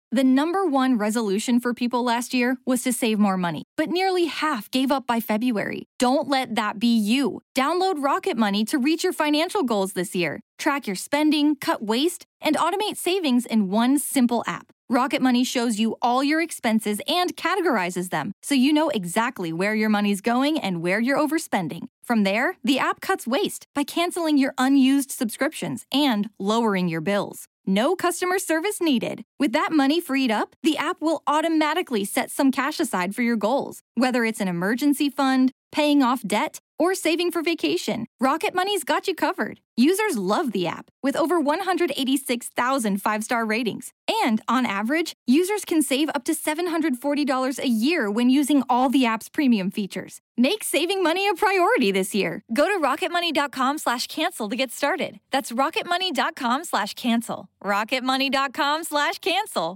The number one resolution for people last year was to save more money, but nearly half gave up by February. Don't let that be you. Download Rocket Money to reach your financial goals this year. Track your spending, cut waste, and automate savings in one simple app. Rocket Money shows you all your expenses and categorizes them, so you know exactly where your money's going and where you're overspending. From there, the app cuts waste by canceling your unused subscriptions and lowering your bills. No customer service needed. With that money freed up, the app will automatically set some cash aside for your goals. Whether it's an emergency fund, paying off debt, or saving for vacation, Rocket Money's got you covered. Users love the app, with over 186,000 five-star ratings. And on average, users can save up to $740 a year when using all the app's premium features. Make saving money a priority this year. Go to rocketmoney.com/cancel to get started. That's rocketmoney.com/cancel. rocketmoney.com/cancel.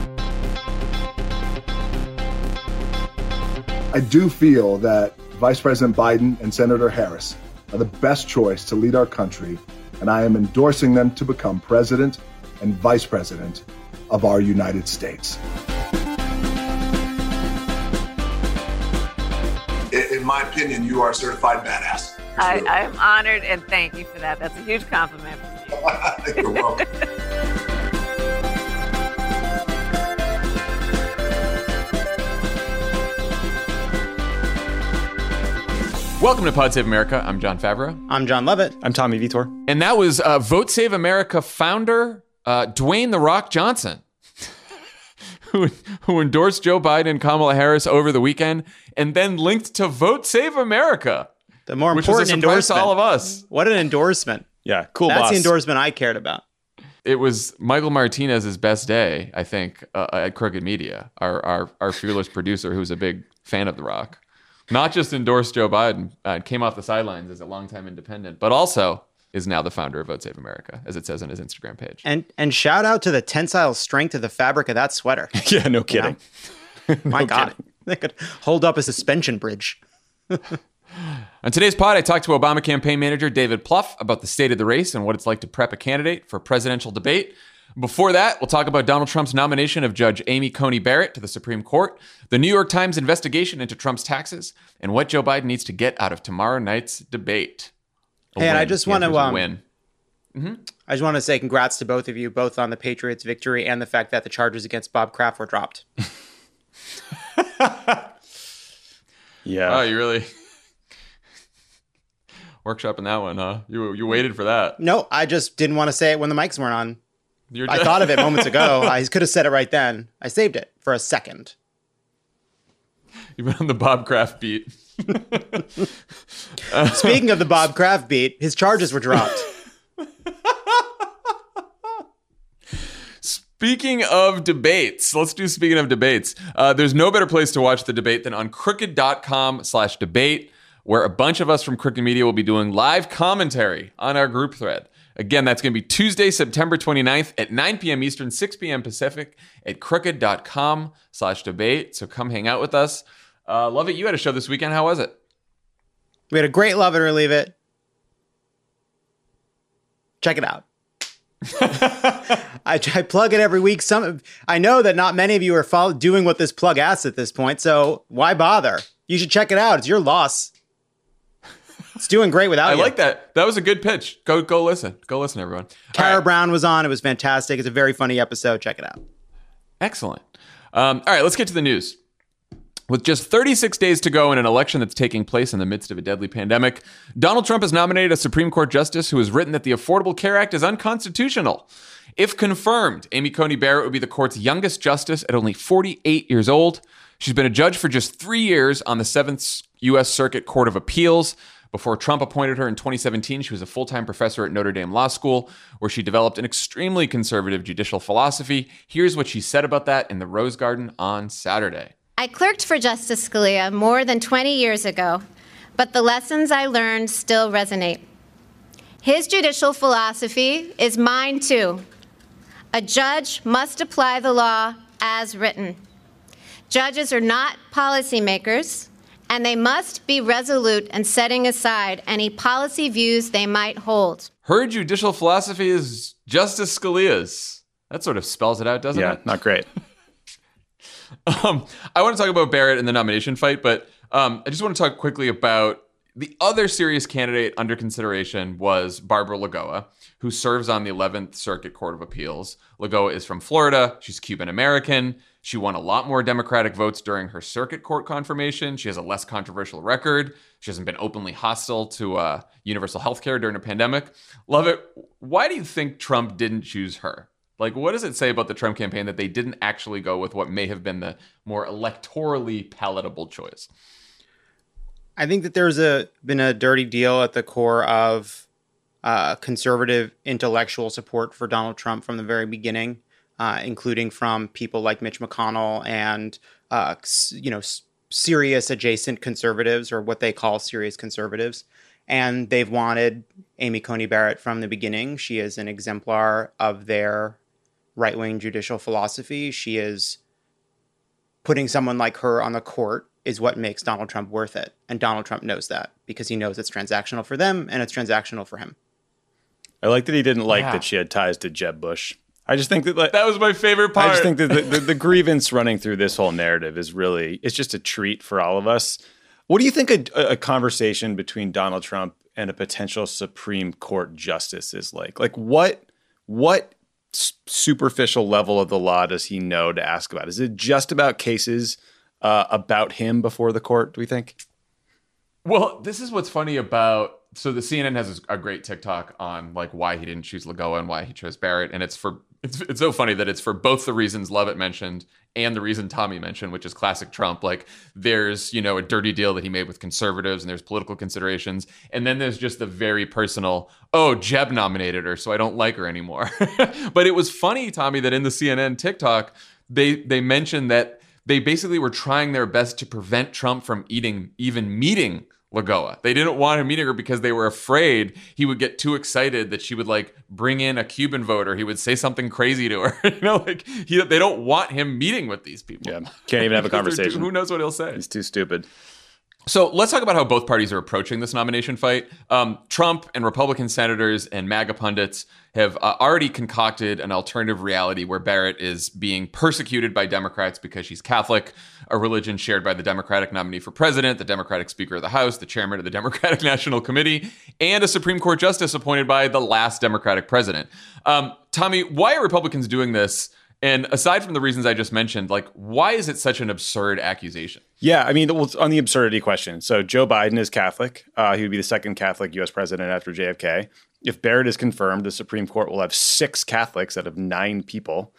I do feel that Vice President Biden and Senator Harris are the best choice to lead our country, and I am endorsing them to become president and vice president of our United States. In my opinion, you are a certified badass. I'm honored and thank you for that. That's a huge compliment from me. You're welcome. Welcome to Pod Save America. I'm John Favreau. I'm John Levitt. I'm Tommy Vitor. And that was Vote Save America founder Dwayne "The Rock" Johnson, who endorsed Joe Biden and Kamala Harris over the weekend, and then linked to Vote Save America. The more which important was a surprise endorsement. to all of us. What an endorsement. Yeah, cool That's boss. the endorsement I cared about. It was Michael Martinez's best day, I think, at Crooked Media, our fearless producer, who's a big fan of The Rock. Not just endorsed Joe Biden, came off the sidelines as a longtime independent, but also is now the founder of Vote Save America, as it says on his Instagram page. And shout out to the tensile strength of the fabric of that sweater. Yeah, no kidding. My God. They could hold up a suspension bridge. On today's pod, I talked to Obama campaign manager David Plouffe about the state of the race and what it's like to prep a candidate for a presidential debate. Before that, we'll talk about Donald Trump's nomination of Judge Amy Coney Barrett to the Supreme Court, the New York Times investigation into Trump's taxes, and what Joe Biden needs to get out of tomorrow night's debate. And I just want to win. I just want to say congrats to both of you, both on the Patriots' victory and the fact that the charges against Bob Kraft were dropped. Yeah. Oh, you really workshopping that one, huh? You waited for that. No, I just didn't want to say it when the mics weren't on. I thought of it moments ago. I could have said it right then. I saved it for a second. You've been on the Bob Kraft beat. Speaking of the Bob Kraft beat, his charges were dropped. Speaking of debates, let's do speaking of debates. There's no better place to watch the debate than on crooked.com/debate, where a bunch of us from Crooked Media will be doing live commentary on our group thread. Again, that's going to be Tuesday, September 29th at 9 p.m. Eastern, 6 p.m. Pacific at crooked.com/debate. So come hang out with us. Love it. You had a show this weekend. How was it? We had a great Love It or Leave It. Check it out. I plug it every week. I know that not many of you are doing what this plug asks at this point, so why bother? You should check it out. It's your loss. It's doing great without you. I like that. That was a good pitch. Go listen. Go listen, everyone. Tara Brown was on. It was fantastic. It's a very funny episode. Check it out. Excellent. All right, let's get to the news. With just 36 days to go in an election that's taking place in the midst of a deadly pandemic, Donald Trump has nominated a Supreme Court justice who has written that the Affordable Care Act is unconstitutional. If confirmed, Amy Coney Barrett would be the court's youngest justice at only 48 years old. She's been a judge for just 3 years on the 7th U.S. Circuit Court of Appeals. Before Trump appointed her in 2017, she was a full-time professor at Notre Dame Law School, where she developed an extremely conservative judicial philosophy. Here's what she said about that in the Rose Garden on Saturday. I clerked for Justice Scalia more than 20 years ago, but the lessons I learned still resonate. His judicial philosophy is mine too. A judge must apply the law as written. Judges are not policymakers, and they must be resolute in setting aside any policy views they might hold. Her judicial philosophy is Justice Scalia's. That sort of spells it out, doesn't Yeah, it? not great. I want to talk about Barrett in the nomination fight, but I just want to talk quickly about the other serious candidate under consideration was Barbara Lagoa, who serves on the 11th Circuit Court of Appeals. Lagoa is from Florida. She's Cuban American. She won a lot more Democratic votes during her circuit court confirmation. She has a less controversial record. She hasn't been openly hostile to universal health care during a pandemic. Lovett, why do you think Trump didn't choose her? Like, what does it say about the Trump campaign that they didn't actually go with what may have been the more electorally palatable choice? I think that there's been a dirty deal at the core of conservative intellectual support for Donald Trump from the very beginning, including from people like Mitch McConnell and serious adjacent conservatives, or what they call serious conservatives. And they've wanted Amy Coney Barrett from the beginning. She is an exemplar of their right-wing judicial philosophy. She is putting someone like her on the court is what makes Donald Trump worth it. And Donald Trump knows that because he knows it's transactional for them and it's transactional for him. I like that he didn't like that she had ties to Jeb Bush. I just think that that was my favorite part. I just think that the grievance running through this whole narrative is really, it's just a treat for all of us. What do you think a conversation between Donald Trump and a potential Supreme Court justice is like? Like what superficial level of the law does he know to ask about? Is it just about cases about him before the court, do we think? Well, this is what's funny about, so the CNN has a great TikTok on like why he didn't choose Lagoa and why he chose Barrett. And it's so funny that it's for both the reasons Lovett mentioned and the reason Tommy mentioned, which is classic Trump. Like there's, a dirty deal that he made with conservatives and there's political considerations. And then there's just the very personal, Jeb nominated her, so I don't like her anymore. But it was funny, Tommy, that in the CNN TikTok, they mentioned that they basically were trying their best to prevent Trump from even meeting Lagoa. They didn't want him meeting her because they were afraid he would get too excited that she would like bring in a Cuban voter. He would say something crazy to her. They don't want him meeting with these people. Yeah, can't even have a conversation. Who knows what he'll say? He's too stupid. So let's talk about how both parties are approaching this nomination fight. Trump and Republican senators and MAGA pundits have already concocted an alternative reality where Barrett is being persecuted by Democrats because she's Catholic, a religion shared by the Democratic nominee for president, the Democratic Speaker of the House, the chairman of the Democratic National Committee, and a Supreme Court justice appointed by the last Democratic president. Tommy, why are Republicans doing this? And aside from the reasons I just mentioned, like, why is it such an absurd accusation? Yeah, I mean, on the absurdity question. So Joe Biden is Catholic. He would be the second Catholic U.S. president after JFK. If Barrett is confirmed, the Supreme Court will have 6 Catholics out of 9 people.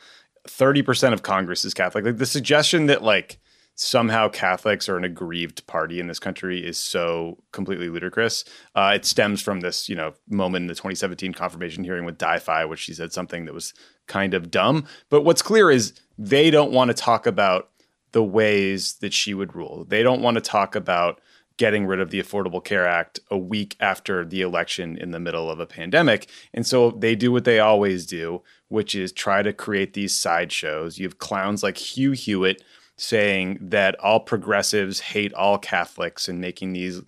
30% of Congress is Catholic. Like the suggestion that like somehow Catholics are an aggrieved party in this country is so completely ludicrous. It stems from this, moment in the 2017 confirmation hearing with Di-Fi, which she said something that was kind of dumb. But what's clear is they don't want to talk about the ways that she would rule. They don't want to talk about getting rid of the Affordable Care Act a week after the election in the middle of a pandemic. And so they do what they always do, which is try to create these sideshows. You have clowns like Hugh Hewitt saying that all progressives hate all Catholics and making these,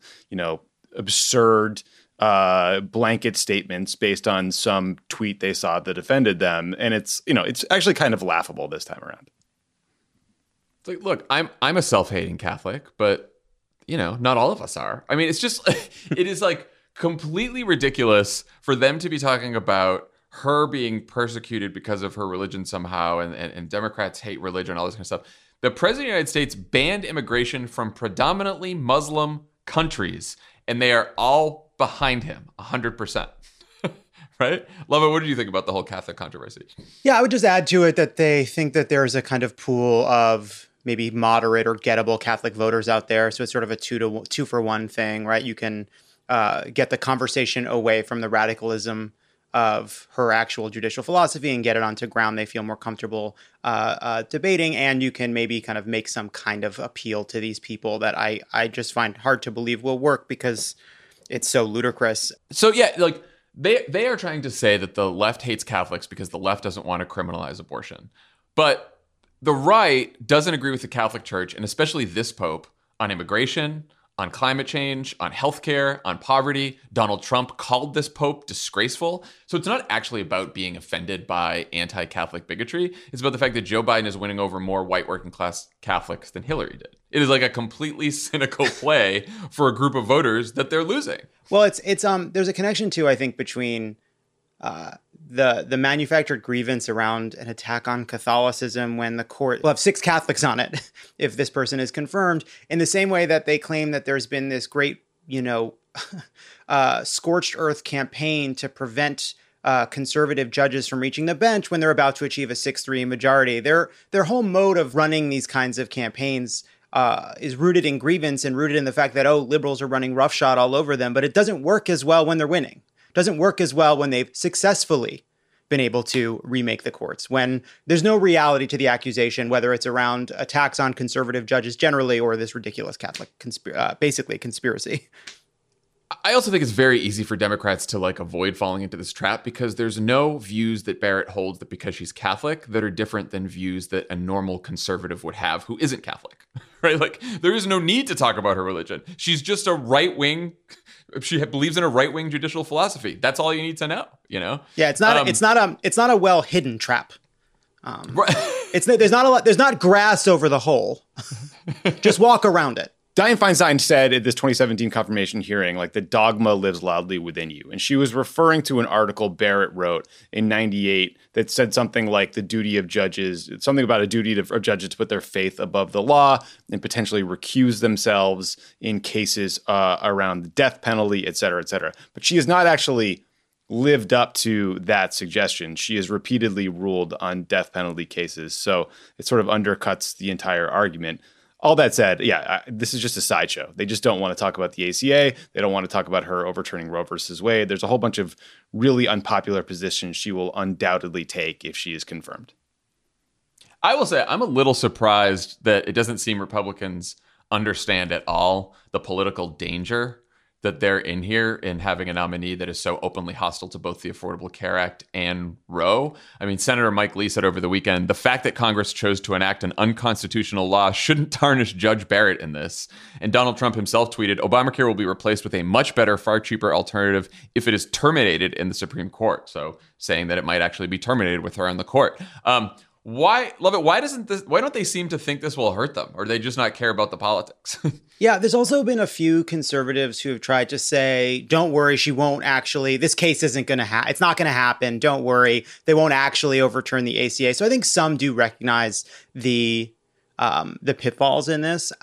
absurd blanket statements based on some tweet they saw that offended them. And it's actually kind of laughable this time around. It's like, look, I'm a self-hating Catholic, but not all of us are. I mean, it's just, it is like completely ridiculous for them to be talking about her being persecuted because of her religion somehow, and Democrats hate religion, all this kind of stuff. The president of the United States banned immigration from predominantly Muslim countries, and they are all behind him, 100%. Right? Lovett, what did you think about the whole Catholic controversy? Yeah, I would just add to it that they think that there's a kind of pool of maybe moderate or gettable Catholic voters out there. So it's sort of a 2-for-1 thing, right? You can get the conversation away from the radicalism of her actual judicial philosophy and get it onto ground they feel more comfortable debating. And you can maybe kind of make some kind of appeal to these people that I just find hard to believe will work because it's so ludicrous. So yeah, like they are trying to say that the left hates Catholics because the left doesn't want to criminalize abortion. But the right doesn't agree with the Catholic Church, and especially this Pope, on immigration, on climate change, on healthcare, on poverty. Donald Trump called this pope disgraceful. So it's not actually about being offended by anti-Catholic bigotry. It's about the fact that Joe Biden is winning over more white working class Catholics than Hillary did. It is like a completely cynical play for a group of voters that they're losing. Well, it's there's a connection too, I think, between the manufactured grievance around an attack on Catholicism when the court will have 6 Catholics on it if this person is confirmed, in the same way that they claim that there's been this great, scorched earth campaign to prevent conservative judges from reaching the bench when they're about to achieve a 6-3 majority. Their whole mode of running these kinds of campaigns is rooted in grievance and rooted in the fact that, liberals are running roughshod all over them, but it doesn't work as well when they're winning. Doesn't work as well when they've successfully been able to remake the courts, when there's no reality to the accusation, whether it's around attacks on conservative judges generally or this ridiculous Catholic basically conspiracy. I also think it's very easy for Democrats to avoid falling into this trap because there's no views that Barrett holds that because she's Catholic that are different than views that a normal conservative would have who isn't Catholic, right? There is no need to talk about her religion. She's just a right-wing. She believes in a right-wing judicial philosophy. That's all you need to know. Yeah, it's not a well-hidden trap. Right. There's not grass over the hole. Just walk around it. Dianne Feinstein said at this 2017 confirmation hearing, the dogma lives loudly within you. And she was referring to an article Barrett wrote in 98 that said something like the duty of judges, something about a duty of judges to put their faith above the law and potentially recuse themselves in cases around the death penalty, et cetera, et cetera. But she has not actually lived up to that suggestion. She has repeatedly ruled on death penalty cases. So it sort of undercuts the entire argument. All that said, this is just a sideshow. They just don't want to talk about the ACA. They don't want to talk about her overturning Roe versus Wade. There's a whole bunch of really unpopular positions she will undoubtedly take if she is confirmed. I will say I'm a little surprised that it doesn't seem Republicans understand at all the political danger that they're in here in having a nominee that is so openly hostile to both the Affordable Care Act and Roe. I mean, Senator Mike Lee said over the weekend, the fact that Congress chose to enact an unconstitutional law shouldn't tarnish Judge Barrett in this. And Donald Trump himself tweeted, Obamacare will be replaced with a much better, far cheaper alternative if it is terminated in the Supreme Court. So saying that it might actually be terminated with her on the court. Why don't they seem to think this will hurt them? Or do they just not care about the politics? Yeah, there's also been a few conservatives who have tried to say, don't worry, she won't actually, this case isn't going to it's not going to happen. Don't worry. They won't actually overturn the ACA. So I think some do recognize the pitfalls in this.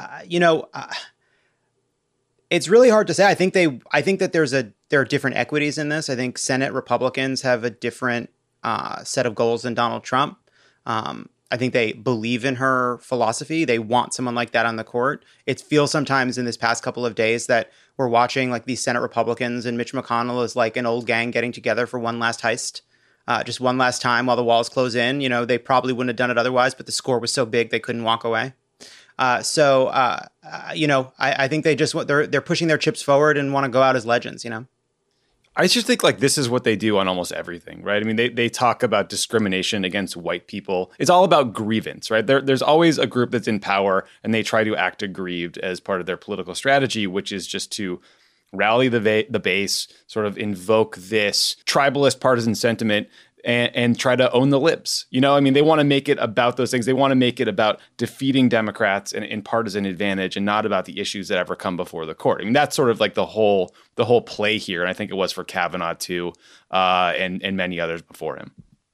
It's really hard to say. I think that there are different equities in this. I think Senate Republicans have a different set of goals than Donald Trump. I think they believe in her philosophy. They want someone like that on the court. It feels sometimes in this past couple of days that we're watching these Senate Republicans and Mitch McConnell is like an old gang getting together for one last heist, just one last time while the walls close in. They probably wouldn't have done it otherwise, but the score was so big they couldn't walk away. I think they're pushing their chips forward and want to go out as legends. I just think this is what they do on almost everything, right? I mean, they talk about discrimination against white people. It's all about grievance, right? There's always a group that's in power and they try to act aggrieved as part of their political strategy, which is just to rally the base, sort of invoke this tribalist partisan sentiment and try to own the libs. They want to make it about those things. They want to make it about defeating Democrats in partisan advantage and not about the issues that ever come before the court. I mean, that's sort of the whole play here. And I think it was for Kavanaugh too, and many others before him.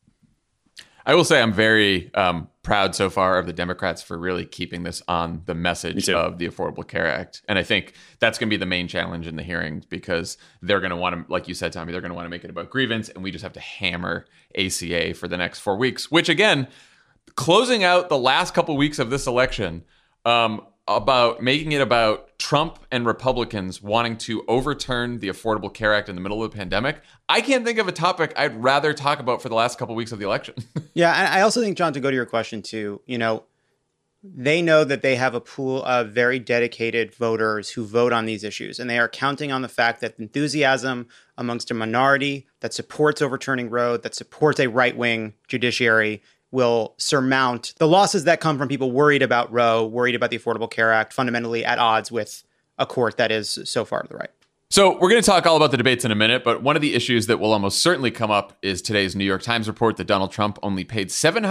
I will say I'm very proud so far of the Democrats for really keeping this on the message of the Affordable Care Act. And I think that's going to be the main challenge in the hearings because they're going to want to, like you said, Tommy, they're going to want to make it about grievance. And we just have to hammer ACA for the next 4 weeks, which again, closing out the last couple weeks of this election, about making it about Trump and Republicans wanting to overturn the Affordable Care Act in the middle of the pandemic. I can't think of a topic I'd rather talk about for the last couple of weeks of the election. Yeah, and I also think, John, to go to your question too, they know that they have a pool of very dedicated voters who vote on these issues, and they are counting on the fact that enthusiasm amongst a minority that supports overturning Roe, that supports a right-wing judiciary, will surmount the losses that come from people worried about Roe, worried about the Affordable Care Act, fundamentally at odds with a court that is so far to the right. So we're going to talk all about the debates in a minute, but one of the issues that will almost certainly come up is today's New York Times report that Donald Trump only paid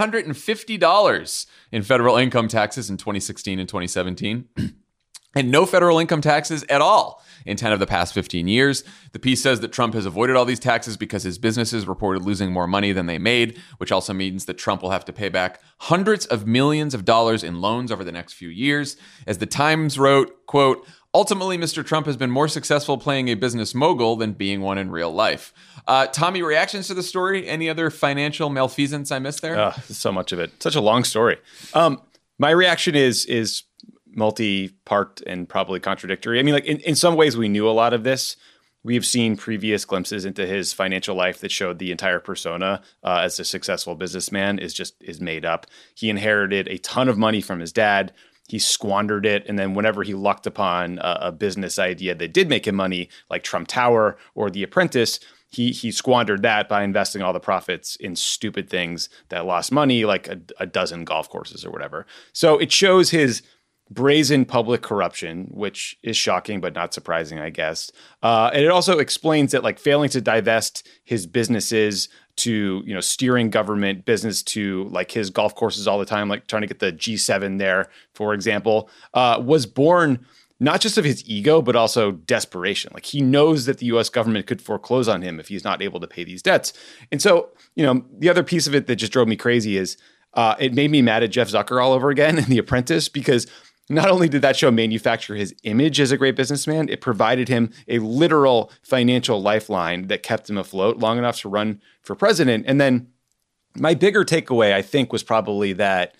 $750 in federal income taxes in 2016 and 2017, and no federal income taxes at all in 10 of the past 15 years. The piece says that Trump has avoided all these taxes because his businesses reported losing more money than they made, which also means that Trump will have to pay back hundreds of millions of dollars in loans over the next few years. As the Times wrote, quote, ultimately, Mr. Trump has been more successful playing a business mogul than being one in real life. Tommy, reactions to the story? Any other financial malfeasance I missed there? So much of it. Such a long story. My reaction is multi-part and probably contradictory. I mean, like in some ways we knew a lot of this. We've seen previous glimpses into his financial life that showed the entire persona as a successful businessman is made up. He inherited a ton of money from his dad. He squandered it. And then whenever he lucked upon a business idea that did make him money, like Trump Tower or The Apprentice, he squandered that by investing all the profits in stupid things that lost money, like a dozen golf courses or whatever. So it shows his brazen public corruption, which is shocking but not surprising, I guess. And it also explains that like failing to divest his businesses to, steering government business to like his golf courses all the time, like trying to get the G7 there, for example, was born not just of his ego, but also desperation. Like he knows that the US government could foreclose on him if he's not able to pay these debts. And so, the other piece of it that just drove me crazy is it made me mad at Jeff Zucker all over again in The Apprentice, because not only did that show manufacture his image as a great businessman, it provided him a literal financial lifeline that kept him afloat long enough to run for president. And then my bigger takeaway, I think, was probably that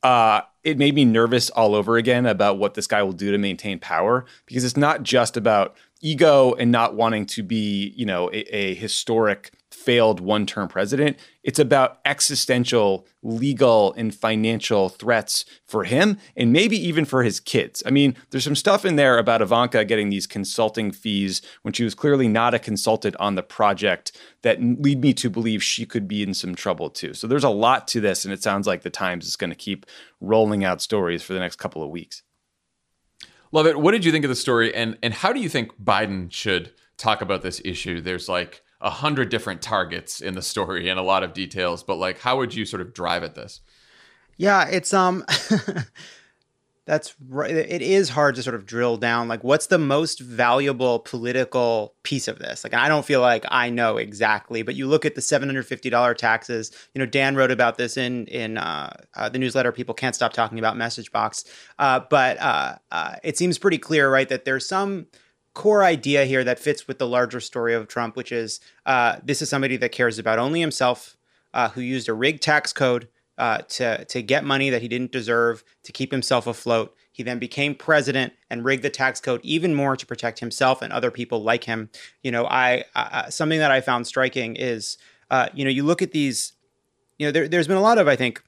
it made me nervous all over again about what this guy will do to maintain power, because it's not just about ego and not wanting to be, a historic failed one-term president. It's about existential, legal, and financial threats for him and maybe even for his kids. I mean, there's some stuff in there about Ivanka getting these consulting fees when she was clearly not a consultant on the project that lead me to believe she could be in some trouble too. So there's a lot to this, and it sounds like the Times is going to keep rolling out stories for the next couple of weeks. Love it. What did you think of the story? And how do you think Biden should talk about this issue? There's like 100 different targets in the story and a lot of details, but like, how would you sort of drive at this? Yeah, it's that's right. It is hard to sort of drill down, like, what's the most valuable political piece of this? Like, I don't feel like I know exactly, but you look at the $750 taxes. Dan wrote about this in the newsletter People Can't Stop Talking About, Message Box. But it seems pretty clear, right, that there's some core idea here that fits with the larger story of Trump, which is this is somebody that cares about only himself, who used a rigged tax code to get money that he didn't deserve, to keep himself afloat. He then became president and rigged the tax code even more to protect himself and other people like him. Something that I found striking is, you look at these, there's been a lot of, I think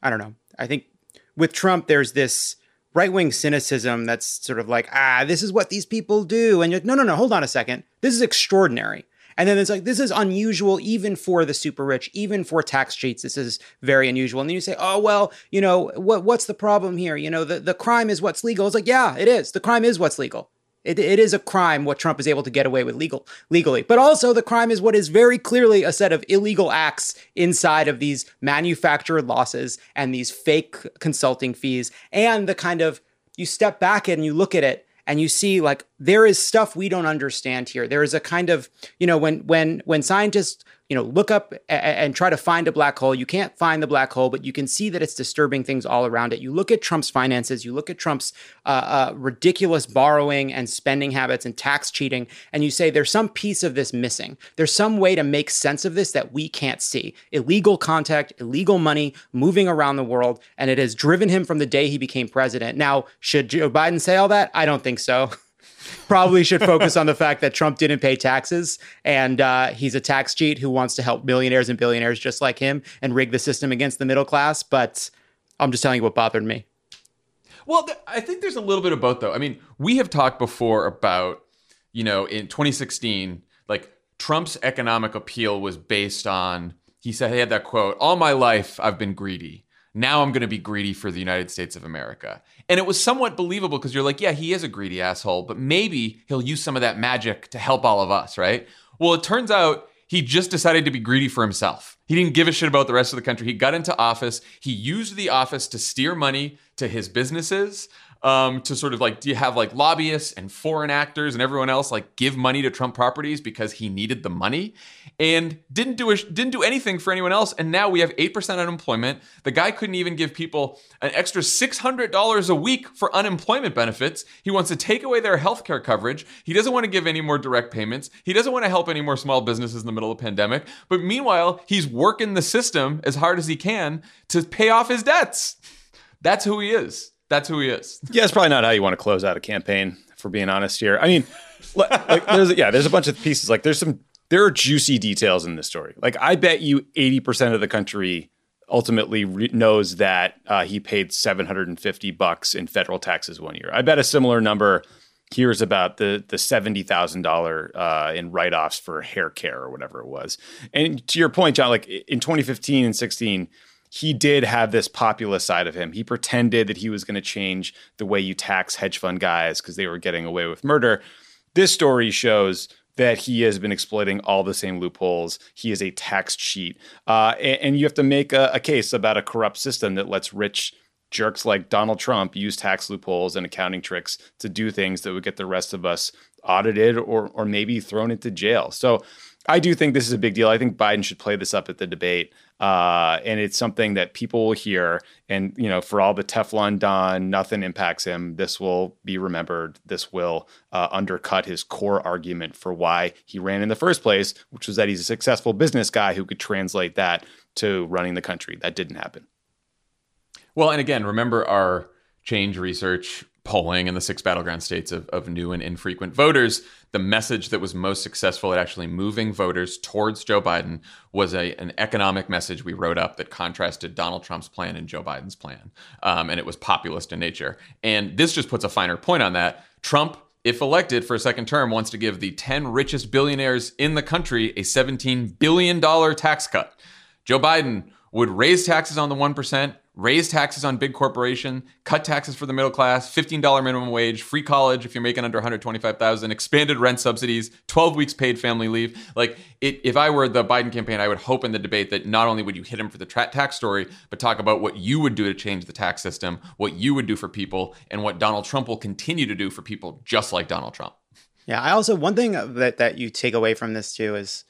with Trump, there's this right-wing cynicism that's sort of like, this is what these people do. And you're like, no, hold on a second. This is extraordinary. And then it's like, this is unusual even for the super rich, even for tax cheats. This is very unusual. And then you say, oh, well, what's the problem here? The crime is what's legal. It's like, yeah, it is. The crime is what's legal. It is a crime what Trump is able to get away with legally. But also the crime is what is very clearly a set of illegal acts inside of these manufactured losses and these fake consulting fees. And the kind of, you step back and you look at it and you see like there is stuff we don't understand here. There is a kind of, when scientists, look up and try to find a black hole, you can't find the black hole, but you can see that it's disturbing things all around it. You look at Trump's finances, you look at Trump's ridiculous borrowing and spending habits and tax cheating, and you say there's some piece of this missing. There's some way to make sense of this that we can't see. Illegal contact, illegal money moving around the world, and it has driven him from the day he became president. Now, should Joe Biden say all that? I don't think so. Probably should focus on the fact that Trump didn't pay taxes and he's a tax cheat who wants to help millionaires and billionaires just like him and rig the system against the middle class. But I'm just telling you what bothered me. Well, I think there's a little bit of both, though. I mean, we have talked before about, in 2016, like Trump's economic appeal was based on, he said he had that quote, all my life I've been greedy. Now I'm going to be greedy for the United States of America. And it was somewhat believable because you're like, yeah, he is a greedy asshole, but maybe he'll use some of that magic to help all of us, right? Well, it turns out he just decided to be greedy for himself. He didn't give a shit about the rest of the country. He got into office. He used the office to steer money to his businesses, to sort of like, do you have like lobbyists and foreign actors and everyone else like give money to Trump properties because he needed the money, and didn't do anything for anyone else. And now we have 8% unemployment. The guy couldn't even give people an extra $600 a week for unemployment benefits. He wants to take away their healthcare coverage. He doesn't want to give any more direct payments. He doesn't want to help any more small businesses in the middle of the pandemic. But meanwhile, he's working the system as hard as he can to pay off his debts. That's who he is. That's who he is. Yeah, it's probably not how you want to close out a campaign, for being honest here. I mean, like, there's a bunch of pieces. Like there are juicy details in this story. Like I bet you 80% of the country ultimately knows that he paid $750 in federal taxes one year. I bet a similar number hears about the $70,000 in write-offs for hair care or whatever it was. And to your point, John, like in 2015 and 16, he did have this populist side of him. He pretended that he was going to change the way you tax hedge fund guys because they were getting away with murder. This story shows that he has been exploiting all the same loopholes. He is a tax cheat. And you have to make a case about a corrupt system that lets rich jerks like Donald Trump use tax loopholes and accounting tricks to do things that would get the rest of us audited or maybe thrown into jail. So I do think this is a big deal. I think Biden should play this up at the debate. And it's something that people will hear. And, you know, for all the Teflon Don, nothing impacts him. This will be remembered. This will undercut his core argument for why he ran in the first place, which was that he's a successful business guy who could translate that to running the country. That didn't happen. Well, and again, remember our Change Research polling in the 6 battleground states of new and infrequent voters. The message that was most successful at actually moving voters towards Joe Biden was an economic message we wrote up that contrasted Donald Trump's plan and Joe Biden's plan. And it was populist in nature. And this just puts a finer point on that. Trump, if elected for a second term, wants to give the 10 richest billionaires in the country a $17 billion tax cut. Joe Biden would raise taxes on the 1%, raise taxes on big corporation, cut taxes for the middle class, $15 minimum wage, free college if you're making under $125,000, expanded rent subsidies, 12 weeks paid family leave. Like, if I were the Biden campaign, I would hope in the debate that not only would you hit him for the tax story, but talk about what you would do to change the tax system, what you would do for people, and what Donald Trump will continue to do for people just like Donald Trump. Yeah, I also, one thing that you take away from this too is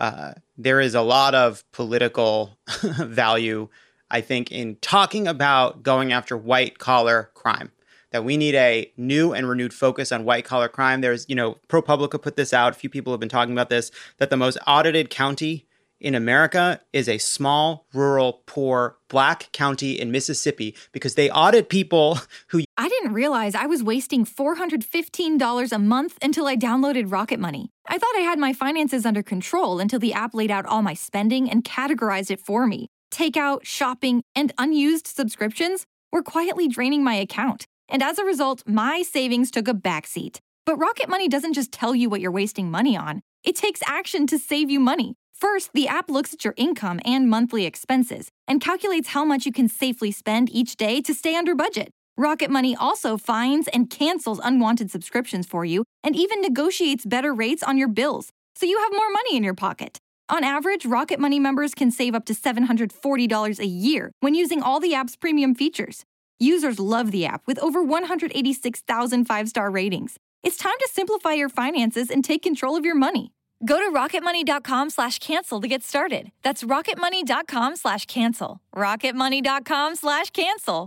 there is a lot of political value, I think, in talking about going after white collar crime, that we need a new and renewed focus on white collar crime. There's, ProPublica put this out. A few people have been talking about this, that the most audited county in America is a small, rural, poor, black county in Mississippi because they audit people who... I didn't realize I was wasting $415 a month until I downloaded Rocket Money. I thought I had my finances under control until the app laid out all my spending and categorized it for me. Takeout, shopping, and unused subscriptions were quietly draining my account. And as a result, my savings took a backseat. But Rocket Money doesn't just tell you what you're wasting money on. It takes action to save you money. First, the app looks at your income and monthly expenses and calculates how much you can safely spend each day to stay under budget. Rocket Money also finds and cancels unwanted subscriptions for you and even negotiates better rates on your bills, so you have more money in your pocket. On average, Rocket Money members can save up to $740 a year when using all the app's premium features. Users love the app with over 186,000 five-star ratings. It's time to simplify your finances and take control of your money. Go to rocketmoney.com/cancel to get started. That's rocketmoney.com/cancel. rocketmoney.com/cancel.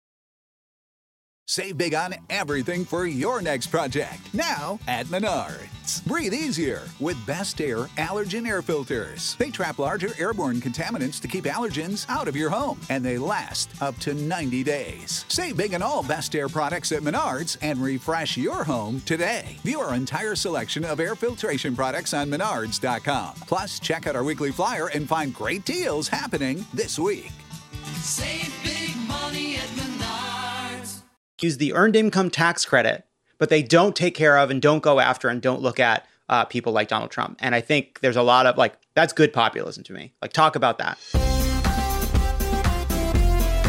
Save big on everything for your next project. Now at Menards. Breathe easier with Best Air allergen air filters. They trap larger airborne contaminants to keep allergens out of your home, and they last up to 90 days. Save big on all Best Air products at Menards and refresh your home today. View our entire selection of air filtration products on Menards.com. Plus, check out our weekly flyer and find great deals happening this week. Save big money at Menards. Use the earned income tax credit, but they don't take care of and don't go after and don't look at people like Donald Trump. And I think there's a lot of, that's good populism to me. Talk about that.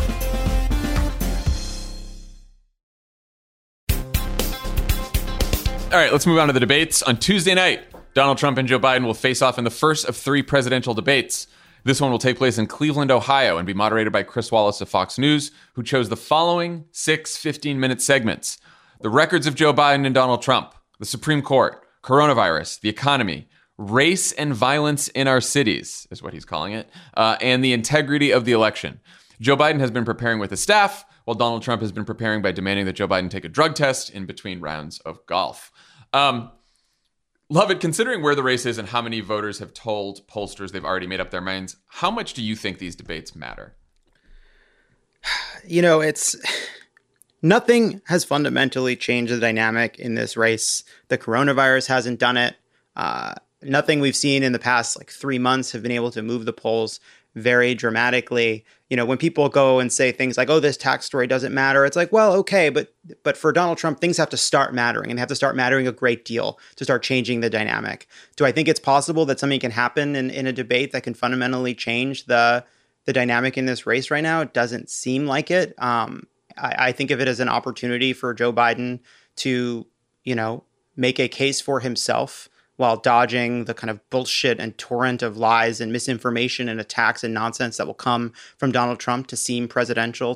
All right, let's move on to the debates. On Tuesday night, Donald Trump and Joe Biden will face off in the first of 3 presidential debates. This one will take place in Cleveland, Ohio, and be moderated by Chris Wallace of Fox News, who chose the following 6 15-minute segments: the records of Joe Biden and Donald Trump, the Supreme Court, coronavirus, the economy, race and violence in our cities, is what he's calling it, and the integrity of the election. Joe Biden has been preparing with his staff, while Donald Trump has been preparing by demanding that Joe Biden take a drug test in between rounds of golf. Love it. Considering where the race is and how many voters have told pollsters they've already made up their minds, how much do you think these debates matter? You know, nothing has fundamentally changed the dynamic in this race. The coronavirus hasn't done it. Nothing we've seen in the past 3 months have been able to move the polls very dramatically. You know, when people go and say things like, oh, this tax story doesn't matter, it's like, well, okay, but for Donald Trump, things have to start mattering, and have to start mattering a great deal to start changing the dynamic. Do I think it's possible that something can happen in a debate that can fundamentally change the dynamic in this race right now? It doesn't seem like it. I think of it as an opportunity for Joe Biden to, make a case for himself while dodging the kind of bullshit and torrent of lies and misinformation and attacks and nonsense that will come from Donald Trump to seem presidential,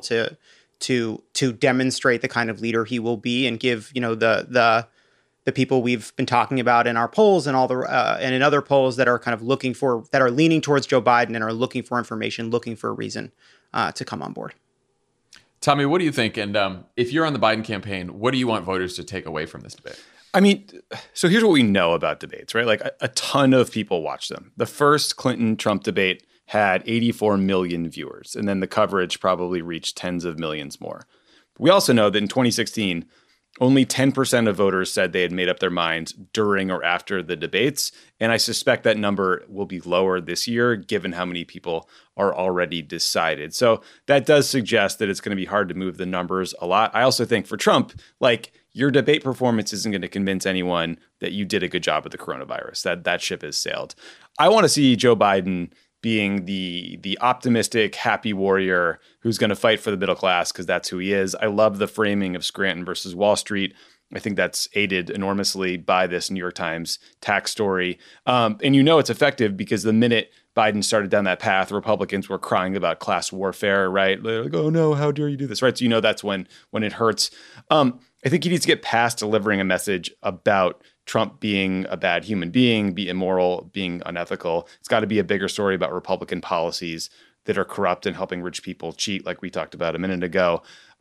to demonstrate the kind of leader he will be, and give, the people we've been talking about in our polls and and in other polls that are kind of that are leaning towards Joe Biden and are looking for information, looking for a reason to come on board. Tommy, what do you think? And if you're on the Biden campaign, what do you want voters to take away from this debate? I mean, so here's what we know about debates, right? Like a ton of people watch them. The first Clinton-Trump debate had 84 million viewers, and then the coverage probably reached tens of millions more. We also know that in 2016, only 10% of voters said they had made up their minds during or after the debates. And I suspect that number will be lower this year, given how many people are already decided. So that does suggest that it's going to be hard to move the numbers a lot. I also think for Trump, your debate performance isn't going to convince anyone that you did a good job with the coronavirus. That ship has sailed. I want to see Joe Biden being the optimistic, happy warrior who's going to fight for the middle class, because that's who he is. I love the framing of Scranton versus Wall Street. I think that's aided enormously by this New York Times tax story. And it's effective because the minute Biden started down that path, Republicans were crying about class warfare, right? They're like, oh no, how dare you do this, right? So that's when it hurts. I think he needs to get past delivering a message about Trump being a bad human being, be immoral, being unethical. It's got to be a bigger story about Republican policies that are corrupt and helping rich people cheat, like we talked about a minute ago.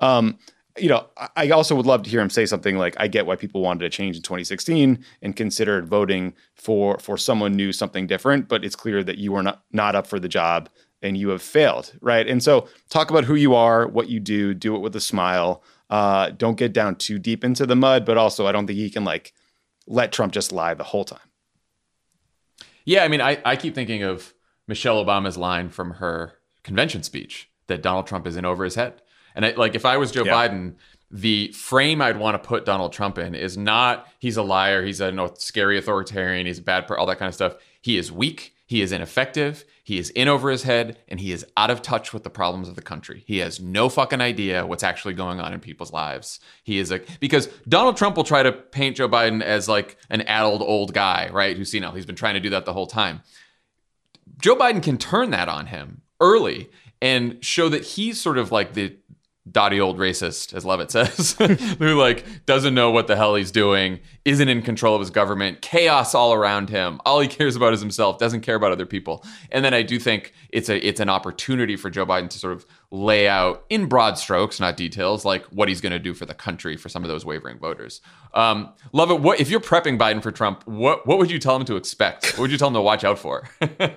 I also would love to hear him say something like, I get why people wanted a change in 2016 and considered voting for someone new, something different, but it's clear that you are not up for the job and you have failed, right? And so talk about who you are, what you do it with a smile. Don't get down too deep into the mud, but also I don't think he can let Trump just lie the whole time. Yeah, I mean, I keep thinking of Michelle Obama's line from her convention speech that Donald Trump is in over his head. And if I was Joe Biden, the frame I'd want to put Donald Trump in is not he's a liar, he's a scary authoritarian, he's a bad person, all that kind of stuff. He is weak, he is ineffective, he is in over his head, and he is out of touch with the problems of the country. He has no fucking idea what's actually going on in people's lives. Because Donald Trump will try to paint Joe Biden as an addled old guy, right? Who's senile. He's been trying to do that the whole time. Joe Biden can turn that on him early and show that he's sort of like the dotty old racist, as Levitt says, who doesn't know what the hell he's doing, isn't in control of his government, chaos all around him. All he cares about is himself, doesn't care about other people. And then I do think it's an opportunity for Joe Biden to sort of lay out in broad strokes, not details, what he's going to do for the country for some of those wavering voters. Levitt, what if you're prepping Biden for Trump? What would you tell him to expect? What would you tell him to watch out for?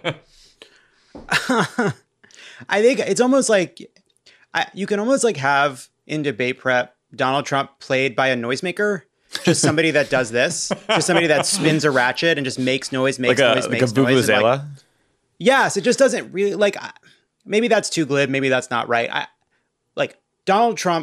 I think it's almost you can almost have in debate prep Donald Trump played by a noisemaker, just somebody that does this, just somebody that spins a ratchet and just makes noise, makes noise. Yes, it just doesn't really maybe that's too glib, maybe that's not right. Donald Trump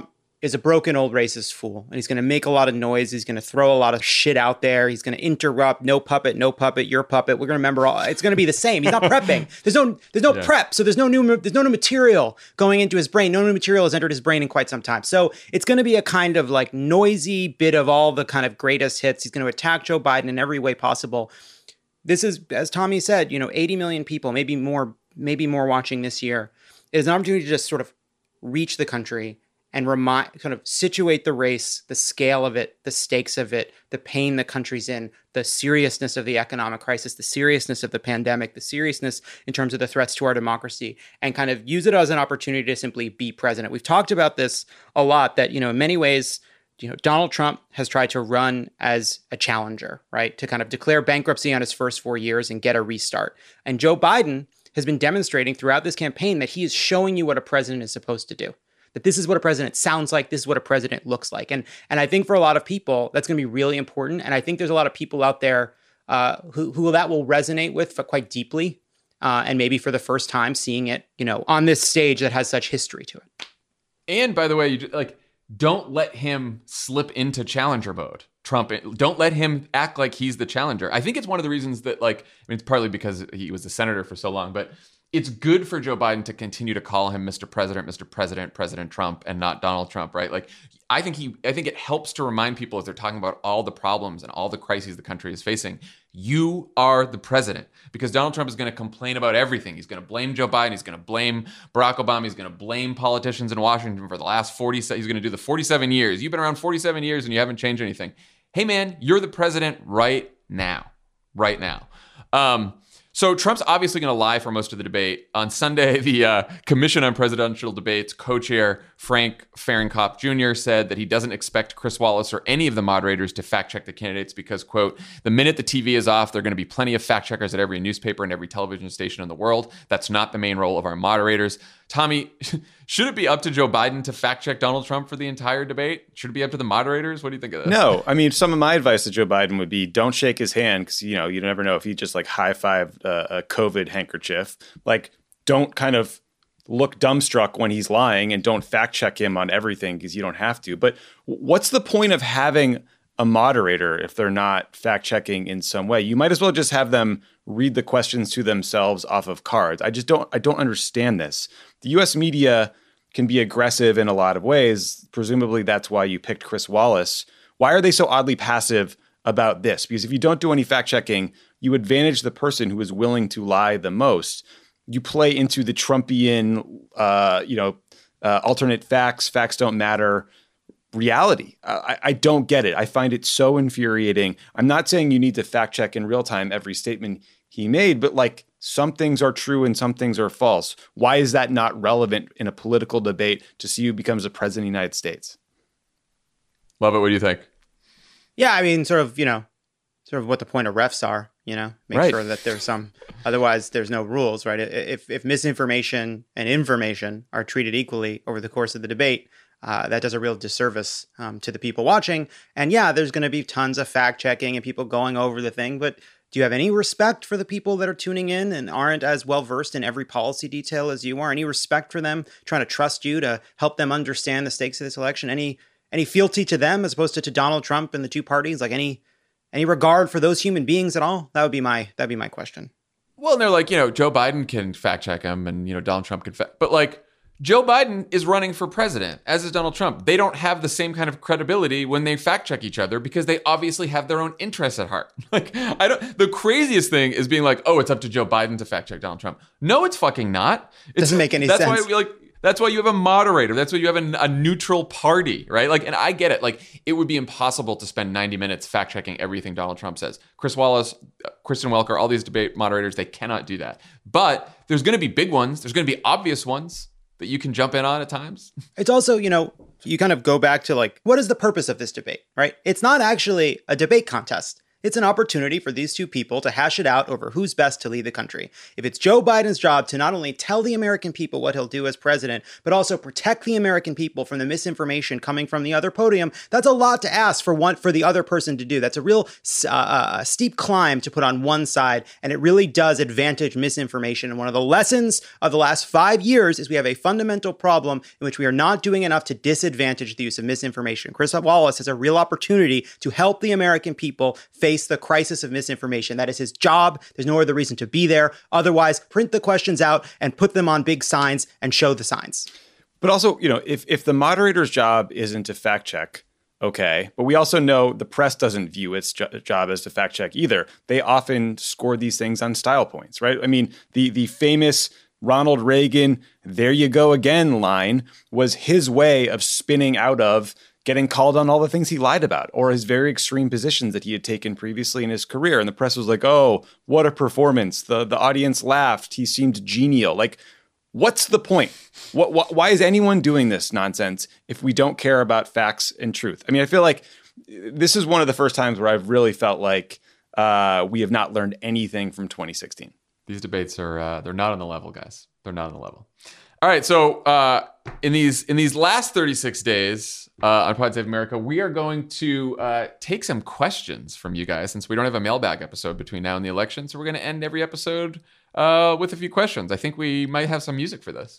is a broken old racist fool, and he's going to make a lot of noise. He's going to throw a lot of shit out there. He's going to interrupt. No puppet, your puppet. We're going to remember all. It's going to be the same. He's not prepping. There's no prep. So there's no new material going into his brain. No new material has entered his brain in quite some time. So it's going to be a kind of like noisy bit of all the kind of greatest hits. He's going to attack Joe Biden in every way possible. This is, as Tommy said, 80 million people, maybe more watching this year. It is an opportunity to just sort of reach the country and kind of situate the race, the scale of it, the stakes of it, the pain the country's in, the seriousness of the economic crisis, the seriousness of the pandemic, the seriousness in terms of the threats to our democracy, and kind of use it as an opportunity to simply be president. We've talked about this a lot, that, in many ways, Donald Trump has tried to run as a challenger, right? To kind of declare bankruptcy on his first 4 years and get a restart. And Joe Biden has been demonstrating throughout this campaign that he is showing you what a president is supposed to do. That this is what a president sounds like, this is what a president looks like. And I think for a lot of people, that's going to be really important. And I think there's a lot of people out there who that will resonate with quite deeply, and maybe for the first time seeing it, on this stage that has such history to it. And by the way, don't let him slip into challenger mode. Trump, don't let him act like he's the challenger. I think it's one of the reasons that, it's partly because he was a senator for so long, but it's good for Joe Biden to continue to call him Mr. President, President Trump, and not Donald Trump, right? I think it helps to remind people as they're talking about all the problems and all the crises the country is facing, you are the president. Because Donald Trump is going to complain about everything. He's going to blame Joe Biden. He's going to blame Barack Obama. He's going to blame politicians in Washington for the last 40. He's going to do the 47 years. You've been around 47 years and you haven't changed anything. Hey, man, you're the president right now. Right now. So Trump's obviously going to lie for most of the debate. On Sunday, the Commission on Presidential Debates co-chair Frank Fahrenkopf Jr. said that he doesn't expect Chris Wallace or any of the moderators to fact-check the candidates because, quote, the minute the TV is off, there are going to be plenty of fact-checkers at every newspaper and every television station in the world. That's not the main role of our moderators. Tommy, should it be up to Joe Biden to fact-check Donald Trump for the entire debate? Should it be up to the moderators? What do you think of this? No. Some of my advice to Joe Biden would be don't shake his hand because, you never know if he just high-fived a COVID handkerchief. Don't kind of look dumbstruck when he's lying and don't fact-check him on everything because you don't have to. But what's the point of having a moderator if they're not fact-checking in some way? You might as well just have them read the questions to themselves off of cards. I don't understand this. The U.S. media can be aggressive in a lot of ways. Presumably that's why you picked Chris Wallace. Why are they so oddly passive about this? Because if you don't do any fact-checking, you advantage the person who is willing to lie the most. You play into the Trumpian, alternate facts don't matter reality. I don't get it. I find it so infuriating. I'm not saying you need to fact check in real time every statement he made, but some things are true and some things are false. Why is that not relevant in a political debate to see who becomes the president of the United States? Love it. What do you think? Yeah, sort of what the point of refs are, make sure that there's otherwise there's no rules, right? If misinformation and information are treated equally over the course of the debate, that does a real disservice to the people watching. And yeah, there's going to be tons of fact checking and people going over the thing. But do you have any respect for the people that are tuning in and aren't as well versed in every policy detail as you are? Any respect for them trying to trust you to help them understand the stakes of this election? Any fealty to them as opposed to Donald Trump and the two parties? Any regard for those human beings at all? That'd be my question. Well, and they're Joe Biden can fact check him and Donald Trump can but Joe Biden is running for president, as is Donald Trump. They don't have the same kind of credibility when they fact check each other because they obviously have their own interests at heart. The craziest thing is being it's up to Joe Biden to fact check Donald Trump. No, it's fucking not. It doesn't make any sense. That's why you have a moderator. That's why you have a neutral party, right? And I get it. It would be impossible to spend 90 minutes fact checking everything Donald Trump says. Chris Wallace, Kristen Welker, all these debate moderators, they cannot do that. But there's going to be big ones. There's going to be obvious ones that you can jump in on at times. It's also, you kind of go back to what is the purpose of this debate, right? It's not actually a debate contest. It's an opportunity for these two people to hash it out over who's best to lead the country. If it's Joe Biden's job to not only tell the American people what he'll do as president, but also protect the American people from the misinformation coming from the other podium, that's a lot to ask for the other person to do. That's a real steep climb to put on one side, and it really does advantage misinformation. And one of the lessons of the last 5 years is we have a fundamental problem in which we are not doing enough to disadvantage the use of misinformation. Chris Wallace has a real opportunity to help the American people face the crisis of misinformation. That is his job. There's no other reason to be there. Otherwise, print the questions out and put them on big signs and show the signs. But also, if the moderator's job isn't to fact check, okay, but we also know the press doesn't view its job as to fact check either. They often score these things on style points, right? I mean, the famous Ronald Reagan, "there you go again" line was his way of spinning out of getting called on all the things he lied about or his very extreme positions that he had taken previously in his career. And the press was like, "Oh, what a performance. The audience laughed. He seemed genial." Like, what's the point? Why is anyone doing this nonsense if we don't care about facts and truth? I mean, I feel like this is one of the first times where I've really felt like we have not learned anything from 2016. These debates are they're not on the level, guys. They're not on the level. All right, so in these last 36 days on Pod Save America, we are going to take some questions from you guys since we don't have a mailbag episode between now and the election. So we're going to end every episode with a few questions. I think we might have some music for this.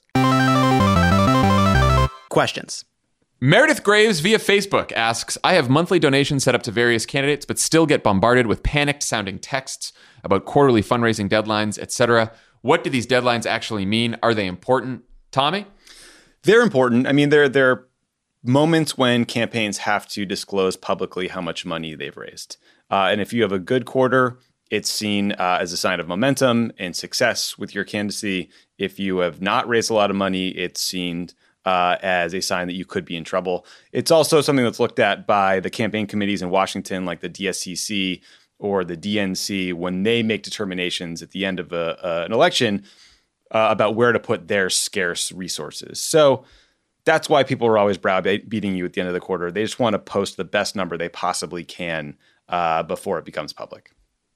Questions. Meredith Graves via Facebook asks, I have monthly donations set up to various candidates, but still get bombarded with panicked sounding texts about quarterly fundraising deadlines, etc. What do these deadlines actually mean? Are they important? Tommy? They're important. I mean, they're moments when campaigns have to disclose publicly how much money they've raised. And if you have a good quarter, it's seen as a sign of momentum and success with your candidacy. If you have not raised a lot of money, it's seen as a sign that you could be in trouble. It's also something that's looked at by the campaign committees in Washington, like the DSCC or the DNC, when they make determinations at the end of an election about where to put their scarce resources. So that's why people are always browbeating you at the end of the quarter. They just want to post the best number they possibly can before it becomes public.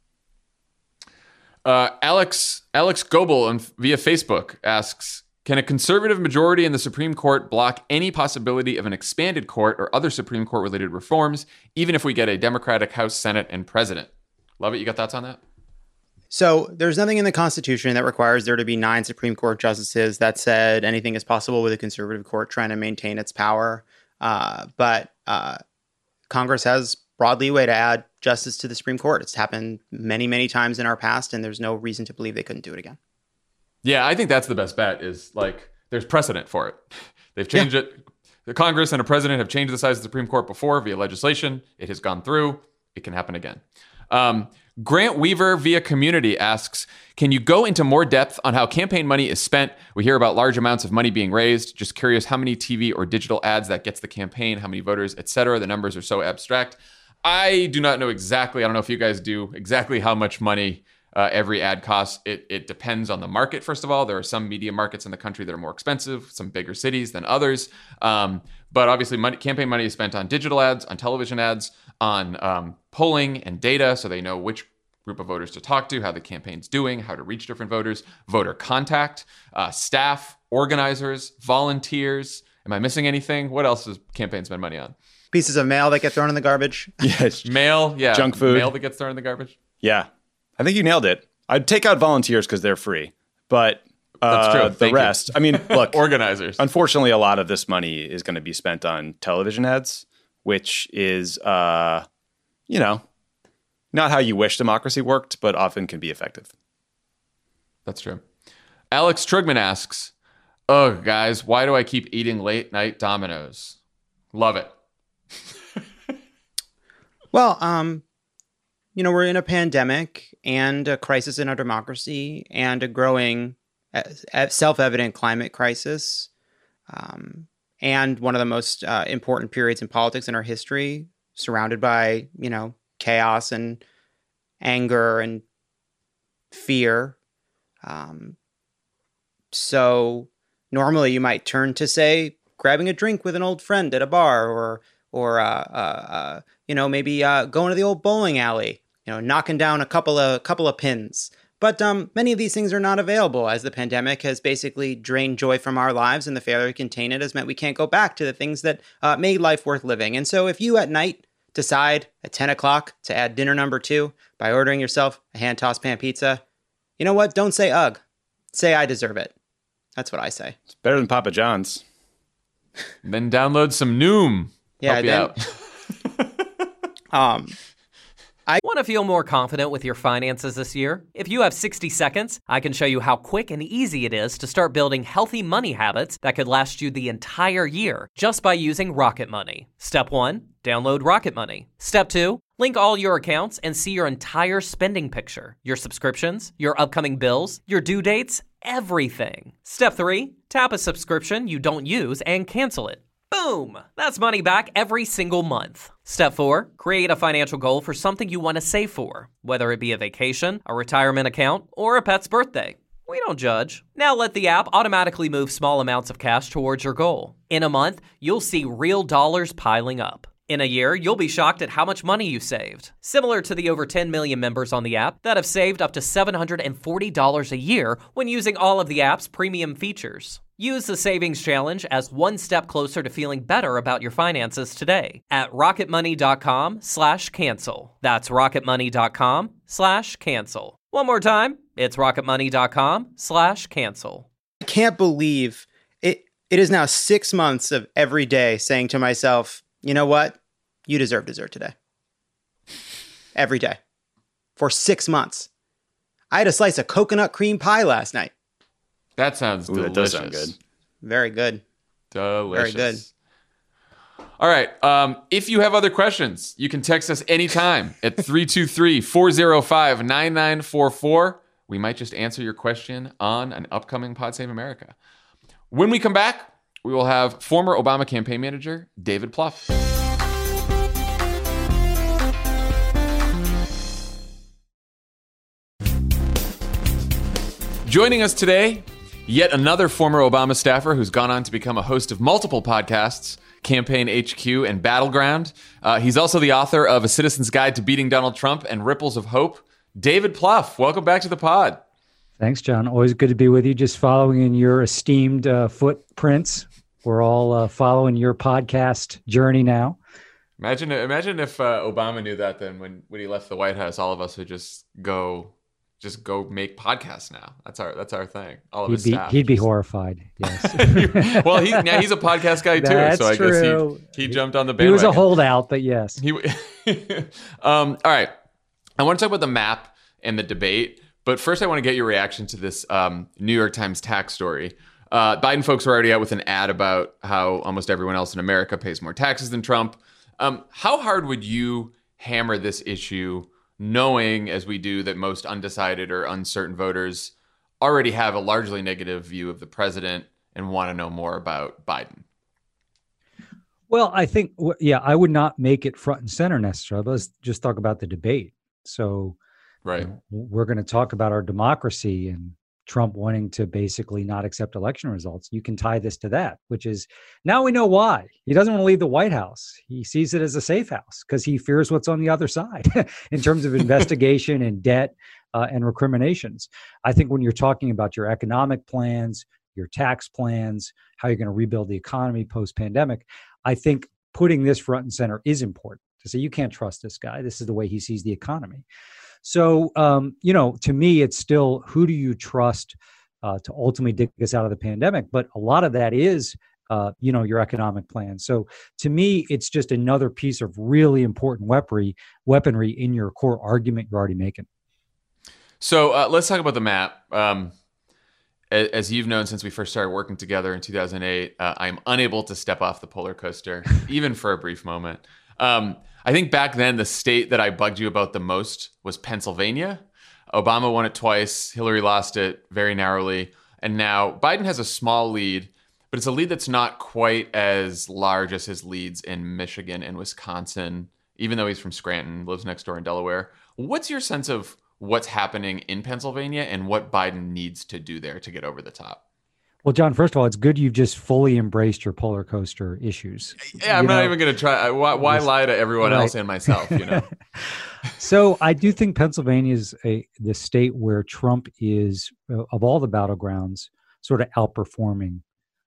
Alex Goebel via Facebook asks, can a conservative majority in the Supreme Court block any possibility of an expanded court or other Supreme Court related reforms, even if we get a Democratic House, Senate, and President? Love it. You got thoughts on that? So there's nothing in the Constitution that requires there to be 9 Supreme Court justices. That said, anything is possible with a conservative court trying to maintain its power. But Congress has broad leeway to add justice to the Supreme Court. It's happened many, many times in our past, and there's no reason to believe they couldn't do it again. Yeah, I think that's the best bet is like there's precedent for it. They've changed it. The Congress and a president have changed the size of the Supreme Court before via legislation. It has gone through. It can happen again. Grant Weaver via Community asks, can you go into more depth on how campaign money is spent? We hear about large amounts of money being raised. Just curious how many TV or digital ads that gets the campaign, how many voters, etc. The numbers are so abstract. I do not know exactly. I don't know if you guys do exactly how much money every ad costs. It depends on the market, first of all. There are some media markets in the country that are more expensive, some bigger cities than others. But obviously, campaign money is spent on digital ads, on television ads, on polling and data, so they know which group of voters to talk to, how the campaign's doing, how to reach different voters, voter contact, staff, organizers, volunteers. Am I missing anything? What else does campaign spend money on? Pieces of mail that get thrown in the garbage. Yes. Mail, yeah. Junk food. Mail that gets thrown in the garbage. Yeah. I think you nailed it. I'd take out volunteers because they're free. But that's true. The rest, I mean, look. Organizers. Unfortunately, a lot of this money is going to be spent on television ads, which is, not how you wish democracy worked, but often can be effective. That's true. Alex Trugman asks, oh, guys, why do I keep eating late night Domino's? Love it. Well, we're in a pandemic and a crisis in our democracy and a growing self-evident climate crisis. And one of the most important periods in politics in our history, surrounded by, chaos and anger and fear. So normally you might turn to, say, grabbing a drink with an old friend at a bar or maybe going to the old bowling alley knocking down a couple of pins. But many of these things are not available as the pandemic has basically drained joy from our lives, and the failure to contain it has meant we can't go back to the things that made life worth living. And so if you at night decide at 10 o'clock to add dinner number 2 by ordering yourself a hand-tossed pan pizza, you know what? Don't say ugh. Say I deserve it. That's what I say. It's better than Papa John's. Then download some Noom. Yeah, Help you out. I want to feel more confident with your finances this year? If you have 60 seconds, I can show you how quick and easy it is to start building healthy money habits that could last you the entire year just by using Rocket Money. Step 1, download Rocket Money. Step 2, link all your accounts and see your entire spending picture, your subscriptions, your upcoming bills, your due dates, everything. Step 3, tap a subscription you don't use and cancel it. Boom! That's money back every single month. Step 4, create a financial goal for something you want to save for, whether it be a vacation, a retirement account, or a pet's birthday. We don't judge. Now let the app automatically move small amounts of cash towards your goal. In a month, you'll see real dollars piling up. In a year, you'll be shocked at how much money you saved. Similar to the over 10 million members on the app that have saved up to $740 a year when using all of the app's premium features. Use the Savings Challenge as one step closer to feeling better about your finances today at rocketmoney.com/cancel. That's rocketmoney.com/cancel. One more time, it's rocketmoney.com/cancel. I can't believe it. It is now 6 months of every day saying to myself, you know what? You deserve dessert today. Every day. For 6 months. I had a slice of coconut cream pie last night. That sounds delicious. That does sound good. Very good. Delicious. Very good. All right. If you have other questions, you can text us anytime at 323-405-9944. We might just answer your question on an upcoming Pod Save America. When we come back, we will have former Obama campaign manager David Plouffe. Joining us today, yet another former Obama staffer who's gone on to become a host of multiple podcasts, Campaign HQ and Battleground. He's also the author of A Citizen's Guide to Beating Donald Trump and Ripples of Hope. David Plouffe, welcome back to the pod. Thanks, John. Always good to be with you. Just following in your esteemed footprints. We're all following your podcast journey now. Imagine if Obama knew that then when he left the White House, all of us would just go make podcasts now. That's our thing. All of his staff. He'd be horrified. Yes. Well, he's a podcast guy too, That's so I true. guess he jumped on the bandwagon. He was a holdout, but yes. All right. I want to talk about the map and the debate, but first I want to get your reaction to this New York Times tax story. Biden folks were already out with an ad about how almost everyone else in America pays more taxes than Trump. How hard would you hammer this issue, knowing, as we do, that most undecided or uncertain voters already have a largely negative view of the president and want to know more about Biden? Well, I think, I would not make it front and center necessarily. But let's just talk about the debate. So right. We're going to talk about our democracy and Trump wanting to basically not accept election results. You can tie this to that, which is now we know why. He doesn't want to leave the White House. He sees it as a safe house because he fears what's on the other side in terms of investigation and debt and recriminations. I think when you're talking about your economic plans, your tax plans, how you're going to rebuild the economy post-pandemic, I think putting this front and center is important to say you can't trust this guy. This is the way he sees the economy. So, to me, it's still who do you trust to ultimately dig us out of the pandemic? But a lot of that is, your economic plan. So to me, it's just another piece of really important weaponry in your core argument you're already making. So let's talk about the map. As you've known since we first started working together in 2008, I'm unable to step off the polar coaster, even for a brief moment. I think back then, the state that I bugged you about the most was Pennsylvania. Obama won it twice. Hillary lost it very narrowly. And now Biden has a small lead, but it's a lead that's not quite as large as his leads in Michigan and Wisconsin, even though he's from Scranton, lives next door in Delaware. What's your sense of what's happening in Pennsylvania and what Biden needs to do there to get over the top? Well, John, first of all, it's good you've just fully embraced your polar coaster issues. Yeah, I'm not even going to try. Why lie to everyone else and myself, So I do think Pennsylvania is the state where Trump is, of all the battlegrounds, sort of outperforming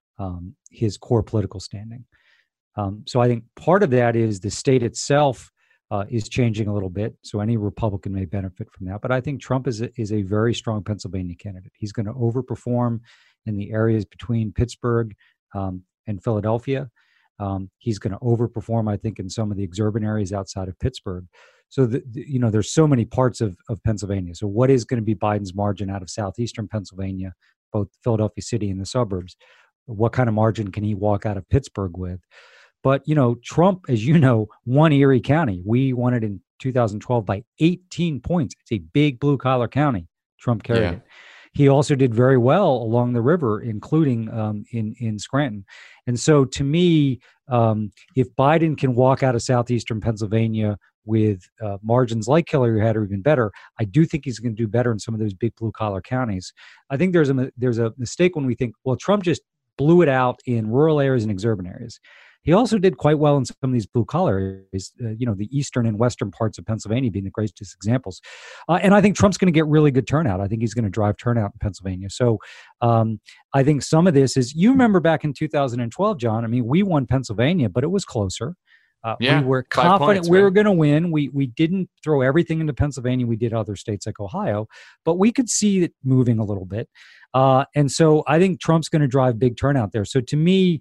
his core political standing. So I think part of that is the state itself is changing a little bit. So any Republican may benefit from that. But I think Trump is a very strong Pennsylvania candidate. He's going to overperform in the areas between Pittsburgh and Philadelphia. He's going to overperform, I think, in some of the exurban areas outside of Pittsburgh. So, there's so many parts of Pennsylvania. So what is going to be Biden's margin out of southeastern Pennsylvania, both Philadelphia City and the suburbs? What kind of margin can he walk out of Pittsburgh with? But, Trump, as you know, won Erie County. We won it in 2012 by 18 points. It's a big blue-collar county. Trump carried it. He also did very well along the river, including in Scranton. And so to me, if Biden can walk out of southeastern Pennsylvania with margins like Hillary had or even better, I do think he's going to do better in some of those big blue-collar counties. I think there's a mistake when we think, well, Trump just blew it out in rural areas and exurban areas. He also did quite well in some of these blue-collar areas, the eastern and western parts of Pennsylvania being the greatest examples. And I think Trump's going to get really good turnout. I think he's going to drive turnout in Pennsylvania. So I think some of this is, you remember back in 2012, John, I mean, we won Pennsylvania, but it was closer. We were confident we were going to win. We didn't throw everything into Pennsylvania. We did other states like Ohio, but we could see it moving a little bit. And so I think Trump's going to drive big turnout there. So to me,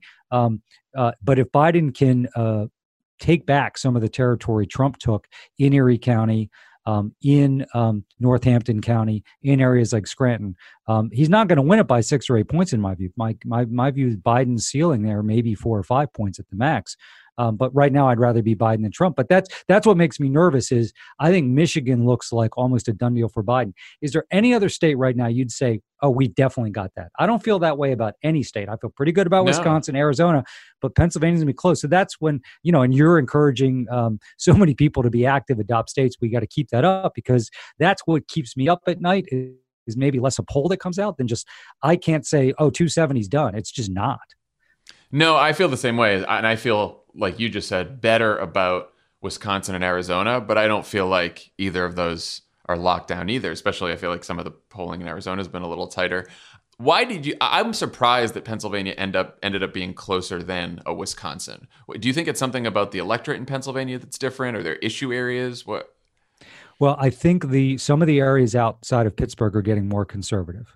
but if Biden can take back some of the territory Trump took in Erie County, in Northampton County, in areas like Scranton, he's not going to win it by 6 or 8 points in my view. My view is Biden's ceiling there, maybe 4 or 5 points at the max. But right now, I'd rather be Biden than Trump. But that's what makes me nervous is I think Michigan looks like almost a done deal for Biden. Is there any other state right now you'd say, oh, we definitely got that? I don't feel that way about any state. I feel pretty good about Wisconsin, Arizona, but Pennsylvania's going to be close. So that's when, and you're encouraging so many people to be active, adopt states. We got to keep that up because that's what keeps me up at night is maybe less a poll that comes out than just, I can't say, oh, 270's done. It's just not. No, I feel the same way. And I feel, like you just said, better about Wisconsin and Arizona, but I don't feel like either of those are locked down either, especially I feel like some of the polling in Arizona has been a little tighter. I'm surprised that Pennsylvania ended up being closer than a Wisconsin. Do you think it's something about the electorate in Pennsylvania that's different? Are there issue areas? What? Well, I think some of the areas outside of Pittsburgh are getting more conservative.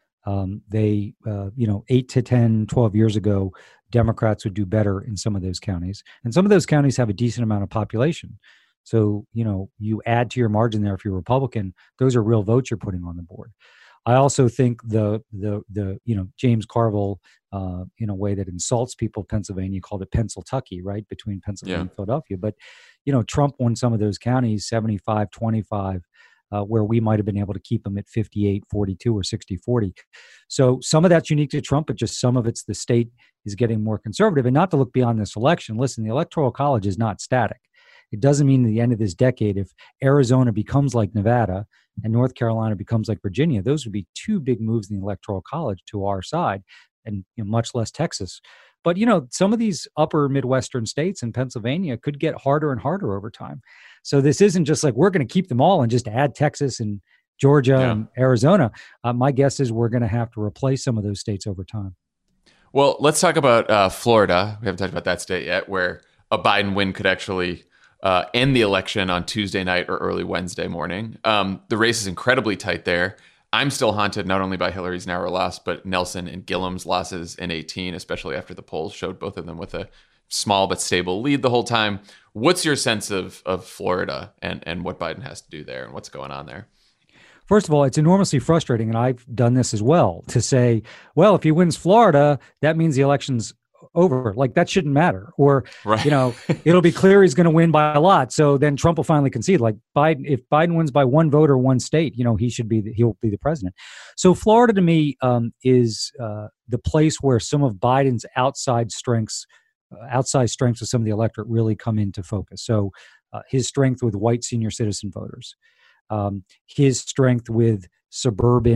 8 to 10, 12 years ago, Democrats would do better in some of those counties. And some of those counties have a decent amount of population. So, you add to your margin there if you're Republican, those are real votes you're putting on the board. I also think the James Carville, in a way that insults people, Pennsylvania, called it Pennsyltucky, right, between Pennsylvania and Philadelphia. But, Trump won some of those counties 75-25, where we might have been able to keep them at 58-42 or 60-40. So some of that's unique to Trump, but just some of it's the state is getting more conservative. And not to look beyond this election, listen, the Electoral College is not static. It doesn't mean at the end of this decade, if Arizona becomes like Nevada and North Carolina becomes like Virginia, those would be two big moves in the Electoral College to our side, and much less Texas. But, some of these upper Midwestern states and Pennsylvania could get harder and harder over time. So this isn't just like we're going to keep them all and just add Texas and Georgia and Arizona. My guess is we're going to have to replace some of those states over time. Well, let's talk about Florida. We haven't talked about that state yet, where a Biden win could actually end the election on Tuesday night or early Wednesday morning. The race is incredibly tight there. I'm still haunted not only by Hillary's narrow loss, but Nelson and Gilliam's losses in 2018, especially after the polls showed both of them with a small but stable lead the whole time. What's your sense of Florida and what Biden has to do there and what's going on there? First of all, it's enormously frustrating, and I've done this as well, to say, well, if he wins Florida, that means the election's over. Like, that shouldn't matter. Or, it'll be clear he's going to win by a lot. So then Trump will finally concede. Like, if Biden wins by one vote or one state, he'll be the president. So Florida to me is the place where some of Biden's outside strengths of some of the electorate really come into focus. So his strength with white senior citizen voters, his strength with suburban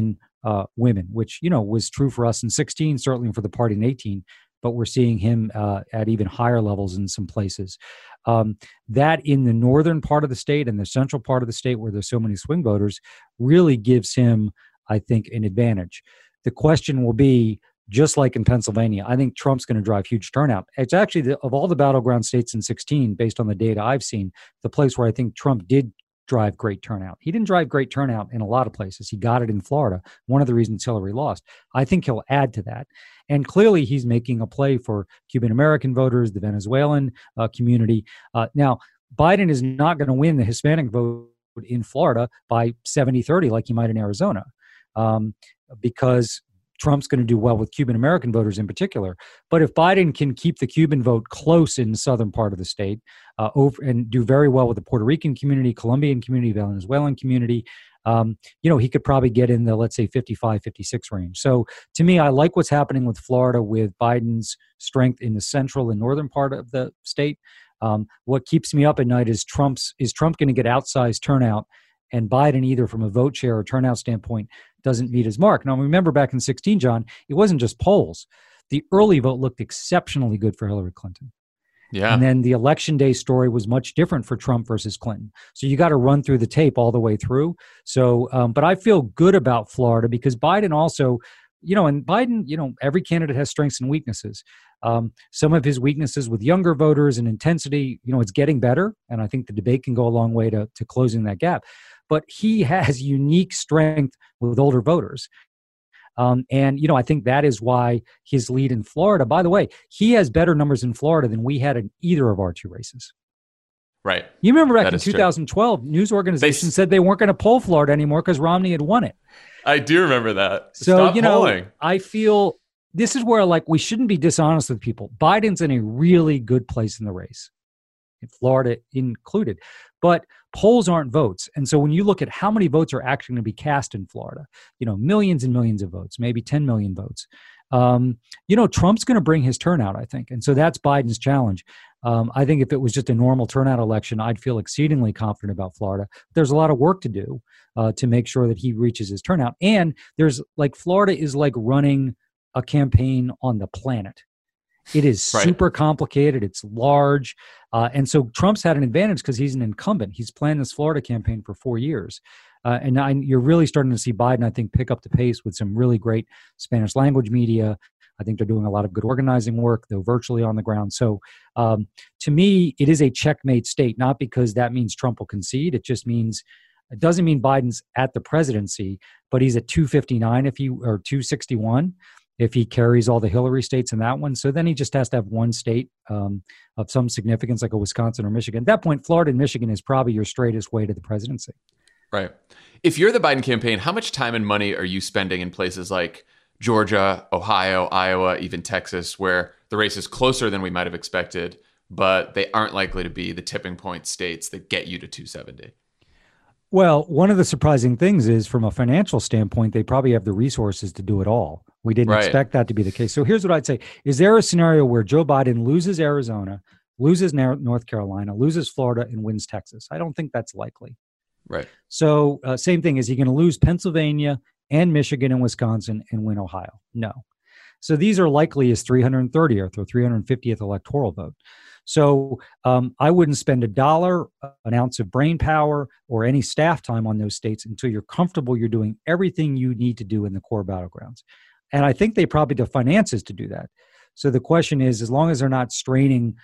women, which, was true for us in 16, certainly for the party in 18, but we're seeing him at even higher levels in some places. That in the northern part of the state and the central part of the state where there's so many swing voters really gives him, I think, an advantage. The question will be, just like in Pennsylvania, I think Trump's going to drive huge turnout. It's actually, of all the battleground states in 16, based on the data I've seen, the place where I think Trump did drive great turnout. He didn't drive great turnout in a lot of places. He got it in Florida, one of the reasons Hillary lost. I think he'll add to that. And clearly he's making a play for Cuban-American voters, the Venezuelan community. Now, Biden is not going to win the Hispanic vote in Florida by 70-30 like he might in Arizona, because Trump's going to do well with Cuban-American voters in particular. But if Biden can keep the Cuban vote close in the southern part of the state and do very well with the Puerto Rican community, Colombian community, Venezuelan community, he could probably get in the, let's say, 55, 56 range. So to me, I like what's happening with Florida with Biden's strength in the central and northern part of the state. What keeps me up at night is Trump going to get outsized turnout, and Biden, either from a vote share or turnout standpoint, doesn't meet his mark. Now, remember back in 16, John, it wasn't just polls. The early vote looked exceptionally good for Hillary Clinton. Yeah. And then the election day story was much different for Trump versus Clinton. So you got to run through the tape all the way through. So, but I feel good about Florida because Biden also, and Biden, every candidate has strengths and weaknesses. Some of his weaknesses with younger voters and intensity, it's getting better. And I think the debate can go a long way to closing that gap. But he has unique strength with older voters. I think that is why his lead in Florida, by the way, he has better numbers in Florida than we had in either of our two races. Right. You remember back in 2012, news organizations said they weren't going to poll Florida anymore because Romney had won it. I do remember that. So, Stop polling. I feel this is where we shouldn't be dishonest with people. Biden's in a really good place in the race, Florida included. But polls aren't votes. And so when you look at how many votes are actually going to be cast in Florida, millions and millions of votes, maybe 10 million votes. Trump's going to bring his turnout, I think. And so that's Biden's challenge. I think if it was just a normal turnout election, I'd feel exceedingly confident about Florida. There's a lot of work to do to make sure that he reaches his turnout. And Florida is like running a campaign on the planet. It is super complicated. It's large. And so Trump's had an advantage because he's an incumbent. He's planned this Florida campaign for 4 years. And now you're really starting to see Biden, I think, pick up the pace with some really great Spanish language media. I think they're doing a lot of good organizing work, though virtually on the ground. So to me, it is a checkmate state, not because that means Trump will concede. It doesn't mean Biden's at the presidency, but he's at 259 or 261. If he carries all the Hillary states in that one. So then he just has to have one state of some significance, like a Wisconsin or Michigan. At that point, Florida and Michigan is probably your straightest way to the presidency. Right. If you're the Biden campaign, how much time and money are you spending in places like Georgia, Ohio, Iowa, even Texas, where the race is closer than we might have expected, but they aren't likely to be the tipping point states that get you to 270? Well, one of the surprising things is from a financial standpoint, they probably have the resources to do it all. We didn't expect that to be the case. So here's what I'd say. Is there a scenario where Joe Biden loses Arizona, loses North Carolina, loses Florida, and wins Texas? I don't think that's likely. Right. So same thing. Is he going to lose Pennsylvania and Michigan and Wisconsin and win Ohio? No. So these are likely his 330th or 350th electoral vote. So I wouldn't spend $1, an ounce of brain power, or any staff time on those states until you're comfortable you're doing everything you need to do in the core battlegrounds. And I think they probably have finances to do that. So the question is, as long as they're not straining,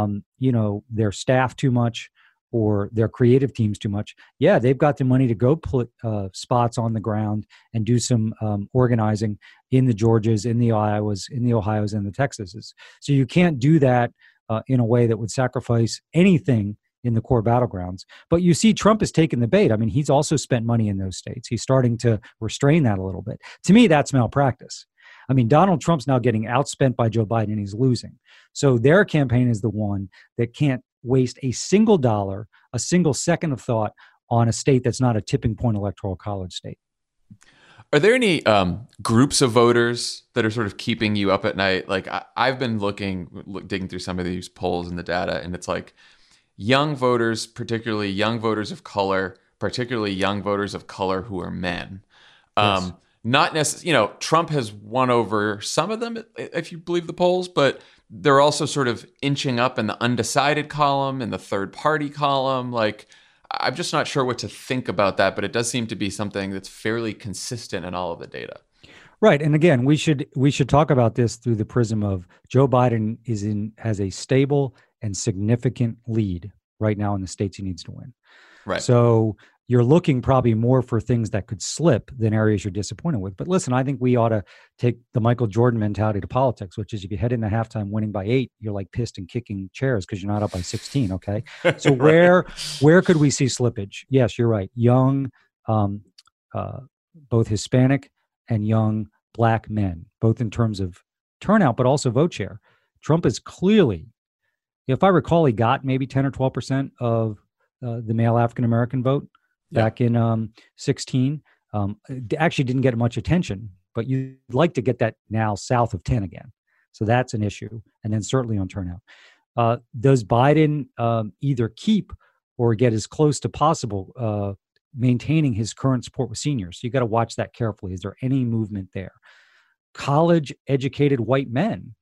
their staff too much or their creative teams too much, yeah, they've got the money to go put spots on the ground and do some organizing in the Georgias, in the Iowas, in the Ohios, and the Texases. So you can't do that in a way that would sacrifice anything in the core battlegrounds. But you see Trump has taken the bait. I mean, he's also spent money in those states. He's starting to restrain that a little bit. To me, that's malpractice. I mean, Donald Trump's now getting outspent by Joe Biden and he's losing. So their campaign is the one that can't waste a single dollar, a single second of thought on a state that's not a tipping point electoral college state. Are there any groups of voters that are sort of keeping you up at night? Like I've been digging through some of these polls and the data, and it's like young voters, particularly young voters of color, particularly young voters of color who are men. Yes. not necessarily, Trump has won over some of them, if you believe the polls, but they're also sort of inching up in the undecided column, in the third party column. Like, I'm just not sure what to think about that, but it does seem to be something that's fairly consistent in all of the data. Right. And again, we should talk about this through the prism of Joe Biden has a stable and significant lead right now in the states he needs to win. Right. So you're looking probably more for things that could slip than areas you're disappointed with. But listen, I think we ought to take the Michael Jordan mentality to politics, which is if you head into halftime winning by 8, you're like pissed and kicking chairs because you're not up by 16. Okay. So Right. where could we see slippage? Yes, you're right. Young, both Hispanic and young Black men, both in terms of turnout, but also vote share. Trump is clearly, if I recall, he got maybe 10 or 12% of the male African-American vote back in 16. Actually didn't get much attention, but you'd like to get that now south of 10 again. So that's an issue. And then certainly on turnout. Does Biden either keep or get as close to possible maintaining his current support with seniors? You got to watch that carefully. Is there any movement there? College-educated white men,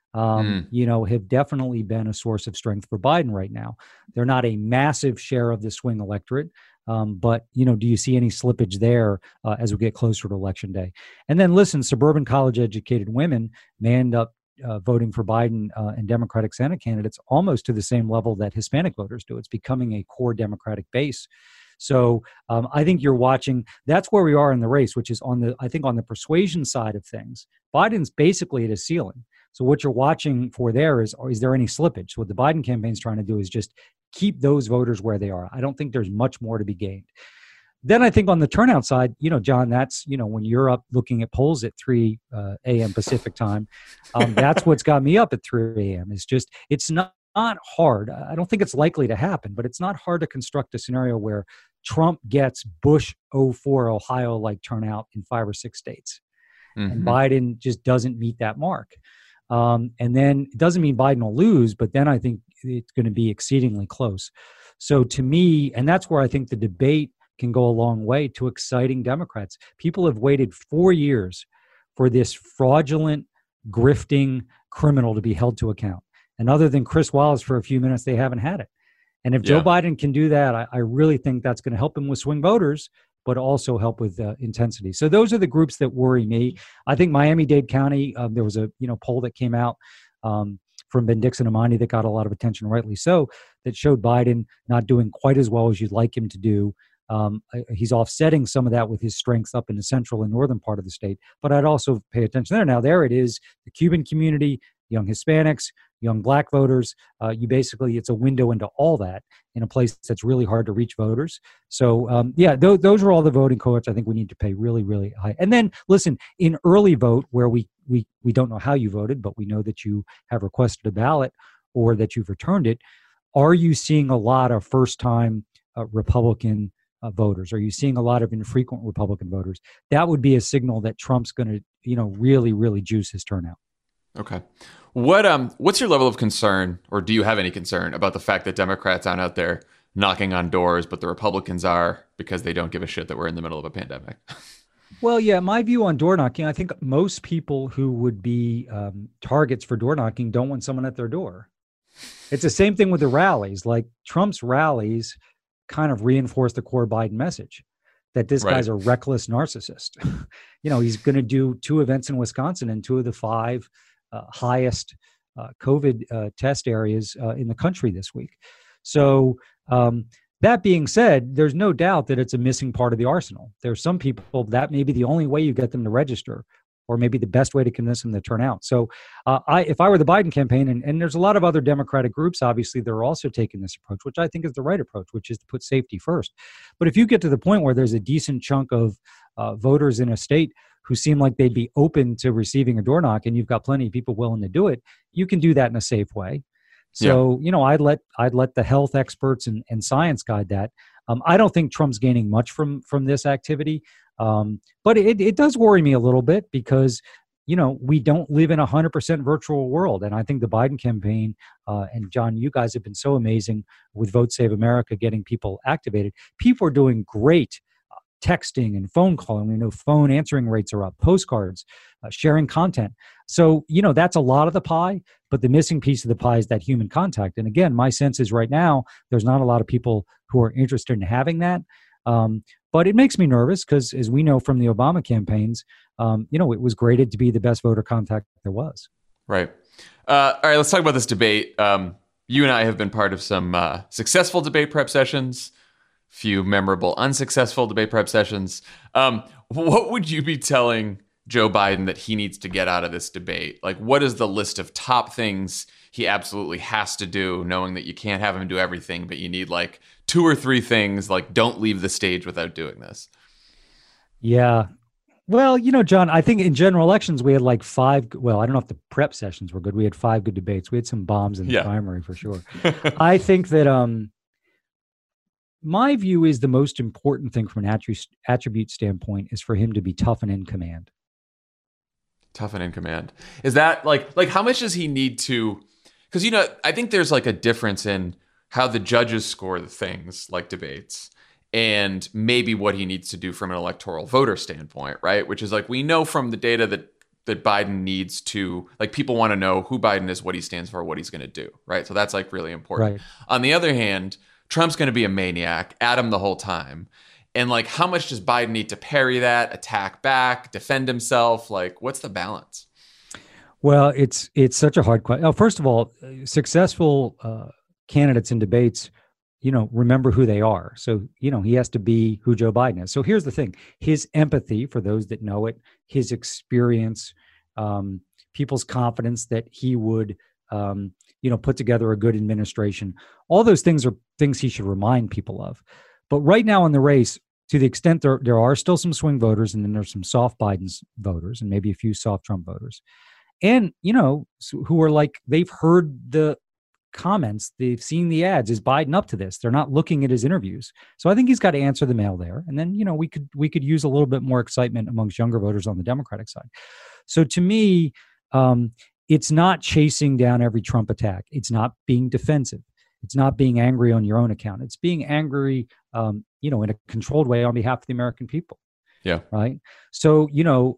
have definitely been a source of strength for Biden right now. They're not a massive share of the swing electorate, but do you see any slippage there as we get closer to Election Day? And then listen, suburban college-educated women may end up voting for Biden and Democratic Senate candidates almost to the same level that Hispanic voters do. It's becoming a core Democratic base. So I think you're watching, that's where we are in the race, which is on the persuasion side of things. Biden's basically at a ceiling. So what you're watching for there is there any slippage? So what the Biden campaign's trying to do is just keep those voters where they are. I don't think there's much more to be gained. Then I think on the turnout side, John, that's, when you're up looking at polls at 3 a.m. Pacific time, that's what's got me up at 3 a.m. It's not hard. I don't think it's likely to happen, but it's not hard to construct a scenario where Trump gets Bush 04 Ohio-like turnout in 5 or 6 states. Mm-hmm. And Biden just doesn't meet that mark. And then it doesn't mean Biden will lose, but then I think it's going to be exceedingly close. So to me, and that's where I think the debate can go a long way to exciting Democrats. People have waited 4 years for this fraudulent, grifting criminal to be held to account. And other than Chris Wallace for a few minutes, they haven't had it. And if Joe Biden can do that, I really think that's going to help him with swing voters, but also help with intensity. So those are the groups that worry me. I think Miami-Dade County, there was a poll that came out from Ben Dixon Amani that got a lot of attention, rightly so, that showed Biden not doing quite as well as you'd like him to do. He's offsetting some of that with his strengths up in the central and northern part of the state. But I'd also pay attention there. Now, there it is, the Cuban community, young Hispanics, young Black voters. It's a window into all that in a place that's really hard to reach voters. So, those are all the voting cohorts I think we need to pay really, really high. And then, listen, in early vote, where we don't know how you voted, but we know that you have requested a ballot or that you've returned it, are you seeing a lot of first-time Republican voters? Are you seeing a lot of infrequent Republican voters? That would be a signal that Trump's going to, really, really juice his turnout. Okay. What's your level of concern, or do you have any concern about the fact that Democrats aren't out there knocking on doors, but the Republicans are because they don't give a shit that we're in the middle of a pandemic? Well, yeah, my view on door knocking, I think most people who would be targets for door knocking don't want someone at their door. It's the same thing with the rallies. Like Trump's rallies kind of reinforce the core Biden message that this guy's a reckless narcissist. He's going to do 2 events in Wisconsin and 2 of the 5 highest COVID test areas in the country this week. So that being said, there's no doubt that it's a missing part of the arsenal. There's some people that may be the only way you get them to register, or maybe the best way to convince them to turn out. So if I were the Biden campaign, and there's a lot of other Democratic groups, obviously, they're also taking this approach, which I think is the right approach, which is to put safety first. But if you get to the point where there's a decent chunk of voters in a state who seem like they'd be open to receiving a door knock, and you've got plenty of people willing to do it, you can do that in a safe way. So, I'd let the health experts and science guide that. I don't think Trump's gaining much from this activity. But it does worry me a little bit because, we don't live in 100% virtual world. And I think the Biden campaign, and John, you guys have been so amazing with Vote Save America, getting people activated. People are doing great texting and phone calling. We know phone answering rates are up, postcards, sharing content. So, that's a lot of the pie, but the missing piece of the pie is that human contact. And again, my sense is right now, there's not a lot of people who are interested in having that. But it makes me nervous because, as we know from the Obama campaigns, it was graded to be the best voter contact there was. Right. All right, let's talk about this debate. You and I have been part of some successful debate prep sessions, few memorable unsuccessful debate prep sessions. What would you be telling Joe Biden that he needs to get out of this debate? Like, what is the list of top things he absolutely has to do, knowing that you can't have him do everything, but you need like 2 or 3 things, like don't leave the stage without doing this? Yeah. Well, John, I think in general elections, we had like 5. Well, I don't know if the prep sessions were good. We had 5 good debates. We had some bombs in the primary for sure. I think that my view is the most important thing from an attribute standpoint is for him to be tough and in command. Tough and in command. Is that like how much does he need to? Because, I think there's like a difference in how the judges score the things like debates and maybe what he needs to do from an electoral voter standpoint, right? Which is like, we know from the data that Biden needs to, like, people want to know who Biden is, what he stands for, what he's going to do, right? So that's like really important. Right. On the other hand, Trump's going to be a maniac, at him the whole time. And like, how much does Biden need to parry that, attack back, defend himself? Like, what's the balance? Well, it's such a hard question. First of all, successful candidates in debates, remember who they are. So, he has to be who Joe Biden is. So here's the thing. His empathy, for those that know it, his experience, people's confidence that he would, put together a good administration. All those things are things he should remind people of. But right now in the race, to the extent there are still some swing voters, and then there's some soft Biden voters and maybe a few soft Trump voters. And, who are like, they've heard the comments, they've seen the ads. Is Biden up to this? They're not looking at his interviews. So I think he's got to answer the mail there. And then, we could use a little bit more excitement amongst younger voters on the Democratic side. So to me, it's not chasing down every Trump attack. It's not being defensive. It's not being angry on your own account. It's being angry, in a controlled way on behalf of the American people. Yeah. Right. So,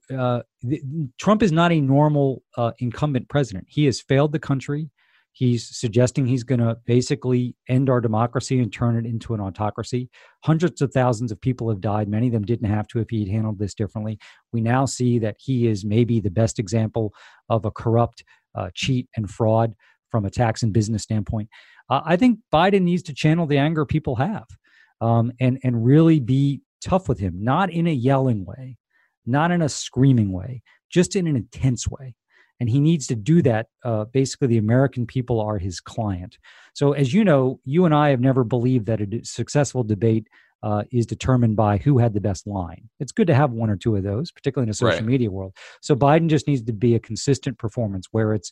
Trump is not a normal incumbent president. He has failed the country. He's suggesting he's going to basically end our democracy and turn it into an autocracy. Hundreds of thousands of people have died. Many of them didn't have to if he'd handled this differently. We now see that he is maybe the best example of a corrupt cheat and fraud from a tax and business standpoint. I think Biden needs to channel the anger people have and really be tough with him, not in a yelling way, not in a screaming way, just in an intense way. And he needs to do that. Basically, the American people are his client. So as you know, you and I have never believed that a successful debate is determined by who had the best line. It's good to have 1 or 2 of those, particularly in a social media world. So Biden just needs to be a consistent performance where it's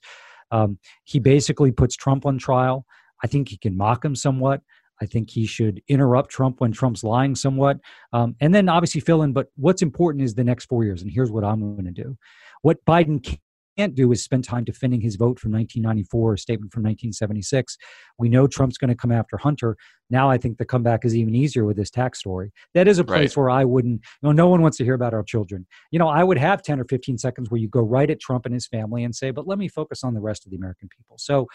he basically puts Trump on trial. I think he can mock him somewhat. I think he should interrupt Trump when Trump's lying somewhat. And then obviously fill in. But what's important is the next 4 years. And here's what I'm going to do. What Biden can't do is spend time defending his vote from 1994, a statement from 1976. We know Trump's going to come after Hunter. Now I think the comeback is even easier with this tax story. That is a place where I wouldn't, no one wants to hear about our children. I would have 10 or 15 seconds where you go right at Trump and his family and say, but let me focus on the rest of the American people. So,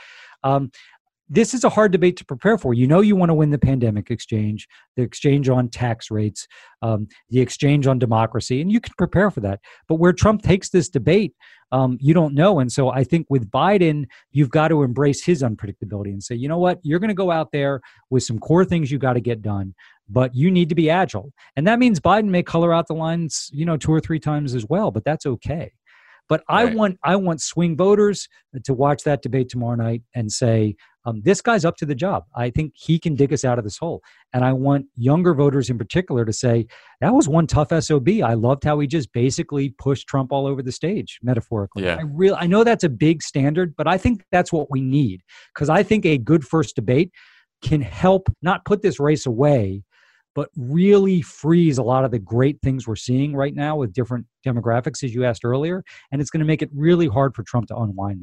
this is a hard debate to prepare for. You want to win the pandemic exchange, the exchange on tax rates, the exchange on democracy, and you can prepare for that. But where Trump takes this debate, you don't know. And so I think with Biden, you've got to embrace his unpredictability and say, you know what, you're going to go out there with some core things you got to get done, but you need to be agile. And that means Biden may color out the lines, 2 or 3 times as well, but that's okay. But I want swing voters to watch that debate tomorrow night and say, this guy's up to the job. I think he can dig us out of this hole. And I want younger voters in particular to say, that was one tough SOB. I loved how he just basically pushed Trump all over the stage, metaphorically. Yeah. I know that's a big standard, but I think that's what we need. Because I think a good first debate can help not put this race away, but really freeze a lot of the great things we're seeing right now with different demographics, as you asked earlier. And it's going to make it really hard for Trump to unwind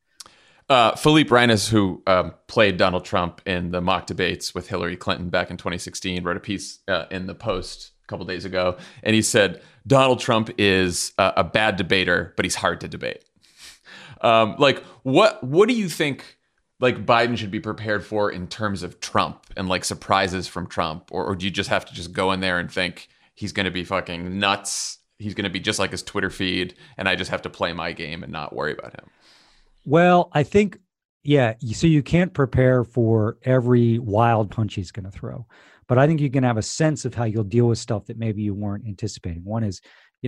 that. Philippe Reines, who played Donald Trump in the mock debates with Hillary Clinton back in 2016, wrote a piece in the Post a couple days ago, and he said Donald Trump is a bad debater, but he's hard to debate. Like, what do you think, like, Biden should be prepared for in terms of Trump and, like, surprises from Trump? Or do you just have to just go in there and think he's going to be fucking nuts? He's going to be just like his Twitter feed, and I just have to play my game and not worry about him? Well, I think, yeah, so you can't prepare for every wild punch he's going to throw. But I think you can have a sense of how you'll deal with stuff that maybe you weren't anticipating. One is,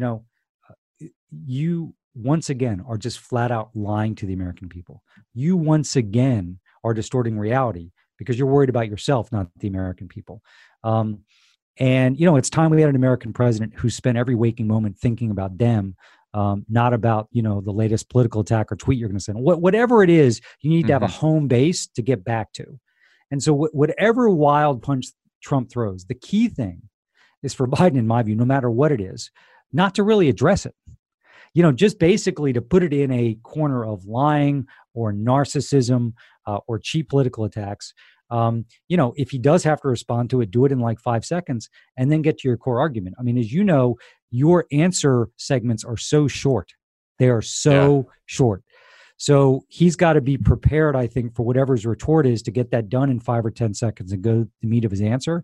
you once again are just flat out lying to the American people. You once again are distorting reality because you're worried about yourself, not the American people. And, it's time we had an American president who spent every waking moment thinking about them, not about, the latest political attack or tweet you're going to send. Whatever it is, you need to have a home base to get back to. And so whatever wild punch Trump throws, the key thing is for Biden, in my view, no matter what it is, not to really address it. Just basically to put it in a corner of lying or narcissism or cheap political attacks. If he does have to respond to it, do it in like 5 seconds and then get to your core argument. I mean, as you know, your answer segments are so short. They are so short. So he's got to be prepared, I think, for whatever his retort is to get that done in 5 or 10 seconds and go to the meat of his answer.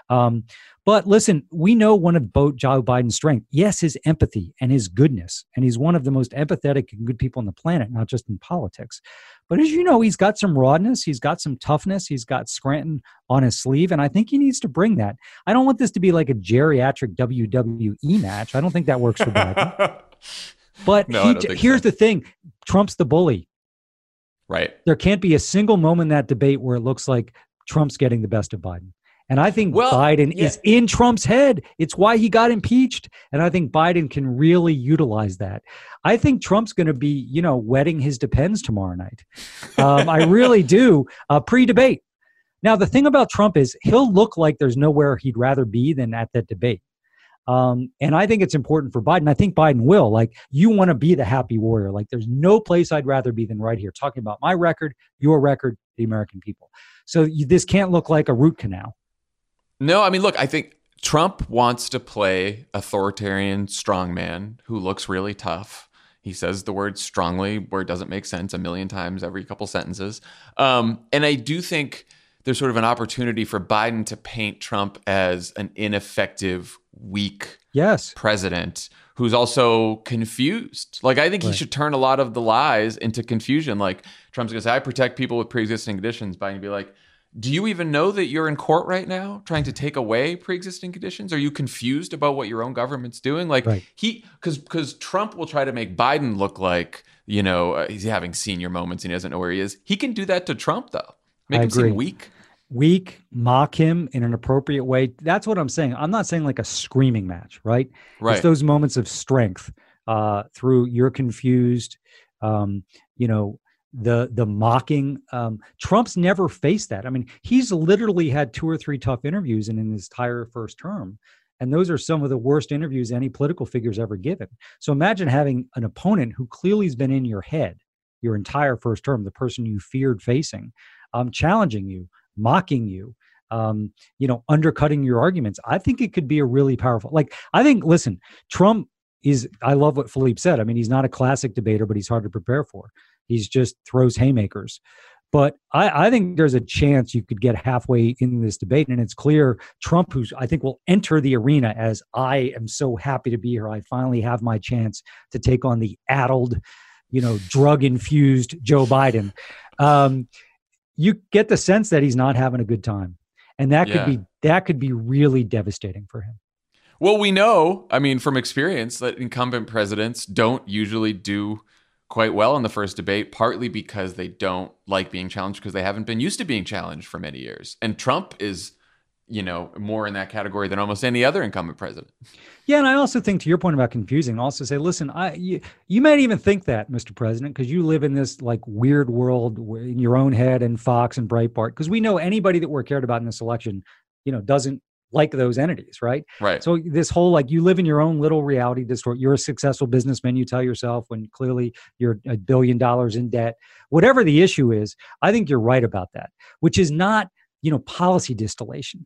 But listen, we know one of Joe Biden's strengths, yes, his empathy and his goodness. And he's one of the most empathetic and good people on the planet, not just in politics. But as you know, he's got some rawness. He's got some toughness. He's got Scranton on his sleeve. And I think he needs to bring that. I don't want this to be like a geriatric WWE match. I don't think that works for Biden. But here's the thing. Trump's the bully. Right. There can't be a single moment in that debate where it looks like Trump's getting the best of Biden. And I think Biden is in Trump's head. It's why he got impeached. And I think Biden can really utilize that. I think Trump's going to be, wetting his Depends tomorrow night. I really do. Pre-debate. Now, the thing about Trump is he'll look like there's nowhere he'd rather be than at that debate. And I think it's important for Biden. I think Biden will. Like, you want to be the happy warrior. Like, there's no place I'd rather be than right here, talking about my record, your record, the American people. So this can't look like a root canal. No, I mean, look, I think Trump wants to play authoritarian strongman who looks really tough. He says the word strongly where it doesn't make sense a million times every couple sentences. And I do think there's sort of an opportunity for Biden to paint Trump as an ineffective, weak president who's also confused. Like, I think he should turn a lot of the lies into confusion. Like, Trump's going to say, I protect people with pre-existing conditions. Biden would be like, do you even know that you're in court right now trying to take away pre-existing conditions? Are you confused about what your own government's doing? Like, because Trump will try to make Biden look like, he's having senior moments and he doesn't know where he is. He can do that to Trump, though. Make him seem weak, mock him in an appropriate way. That's what I'm saying. I'm not saying like a screaming match, right? It's those moments of strength through you're confused, the mocking. Trump's never faced that. I mean, he's literally had 2 or 3 tough interviews in his entire first term. And those are some of the worst interviews any political figure's ever given. So imagine having an opponent who clearly has been in your head your entire first term, the person you feared facing, challenging you, mocking you, undercutting your arguments. I think it could be a really powerful, listen, Trump is, I love what Philippe said. I mean, he's not a classic debater, but he's hard to prepare for. He's just throws haymakers. But I think there's a chance you could get halfway in this debate. And it's clear Trump, who's I think will enter the arena as I am so happy to be here. I finally have my chance to take on the addled, drug-infused Joe Biden. You get the sense that he's not having a good time. And that could be really devastating for him. Well, we know, I mean, from experience that incumbent presidents don't usually do quite well in the first debate, partly because they don't like being challenged because they haven't been used to being challenged for many years. And Trump is, more in that category than almost any other incumbent president. Yeah, and I also think, to your point about confusing, also say, listen, you might even think that, Mr. President, because you live in this like weird world in your own head and Fox and Breitbart, because we know anybody that we're cared about in this election, doesn't like those entities, right? Right. So this whole, you live in your own little reality distort. You're a successful businessman, you tell yourself, when clearly you're $1 billion in debt. Whatever the issue is, I think you're right about that, which is not, policy distillation.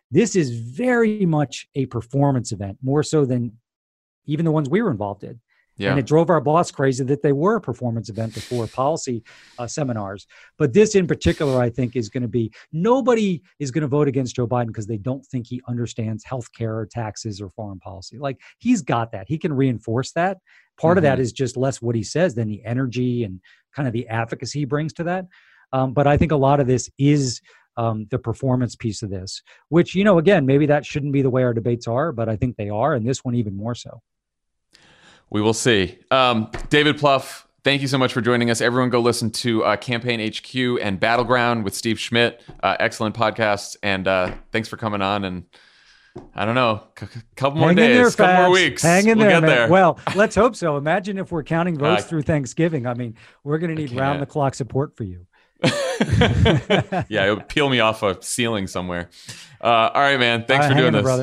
This is very much a performance event, more so than even the ones we were involved in. Yeah. And it drove our boss crazy that they were a performance event before policy seminars. But this in particular, I think, is going to be, nobody is going to vote against Joe Biden because they don't think he understands healthcare or taxes or foreign policy. Like, he's got that. He can reinforce that. Part of that is just less what he says than the energy and kind of the advocacy he brings to that. But I think a lot of this is the performance piece of this, which, again, maybe that shouldn't be the way our debates are, but I think they are. And this one even more so. We will see. David Plouffe, thank you so much for joining us. Everyone go listen to Campaign HQ and Battleground with Steve Schmidt. Excellent podcasts. And thanks for coming on. And I don't know, couple more days, couple more weeks. Hang in we'll there, get man. there. Well, let's hope so. Imagine if we're counting votes through Thanksgiving. I mean, we're going to need round-the-clock support for you. Yeah, it'll peel me off a ceiling somewhere. All right, man. Thanks for doing this. Brother.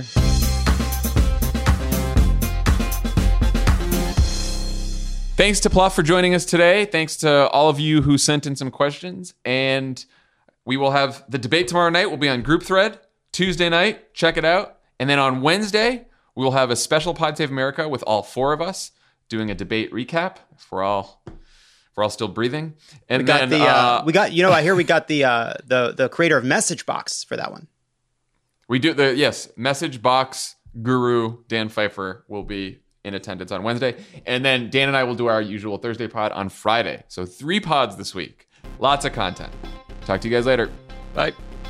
Thanks to Plouffe for joining us today. Thanks to all of you who sent in some questions. And we will have the debate tomorrow night. We'll be on Group Thread. Tuesday night, check it out. And then on Wednesday, we will have a special Pod Save America with all four of us doing a debate recap if we're all still breathing. And I hear we got the creator of Message Box for that one. We do Message Box guru Dan Pfeiffer will be in attendance on Wednesday. And then Dan and I will do our usual Thursday pod on Friday. So 3 pods this week. Lots of content. Talk to you guys later. Bye.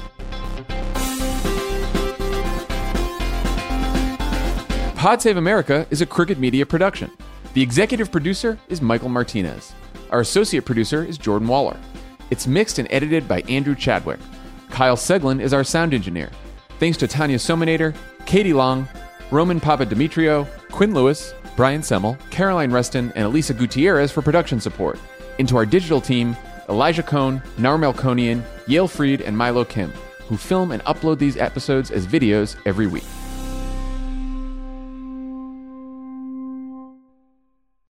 Pod Save America is a Crooked Media production. The executive producer is Michael Martinez. Our associate producer is Jordan Waller. It's mixed and edited by Andrew Chadwick. Kyle Seglin is our sound engineer. Thanks to Tanya Sominator, Katie Long, Roman Papadimitriou, Quinn Lewis, Brian Semmel, Caroline Reston, and Elisa Gutierrez for production support. And to our digital team, Elijah Cohn, Nar Melkonian, Yale Freed, and Milo Kim, who film and upload these episodes as videos every week.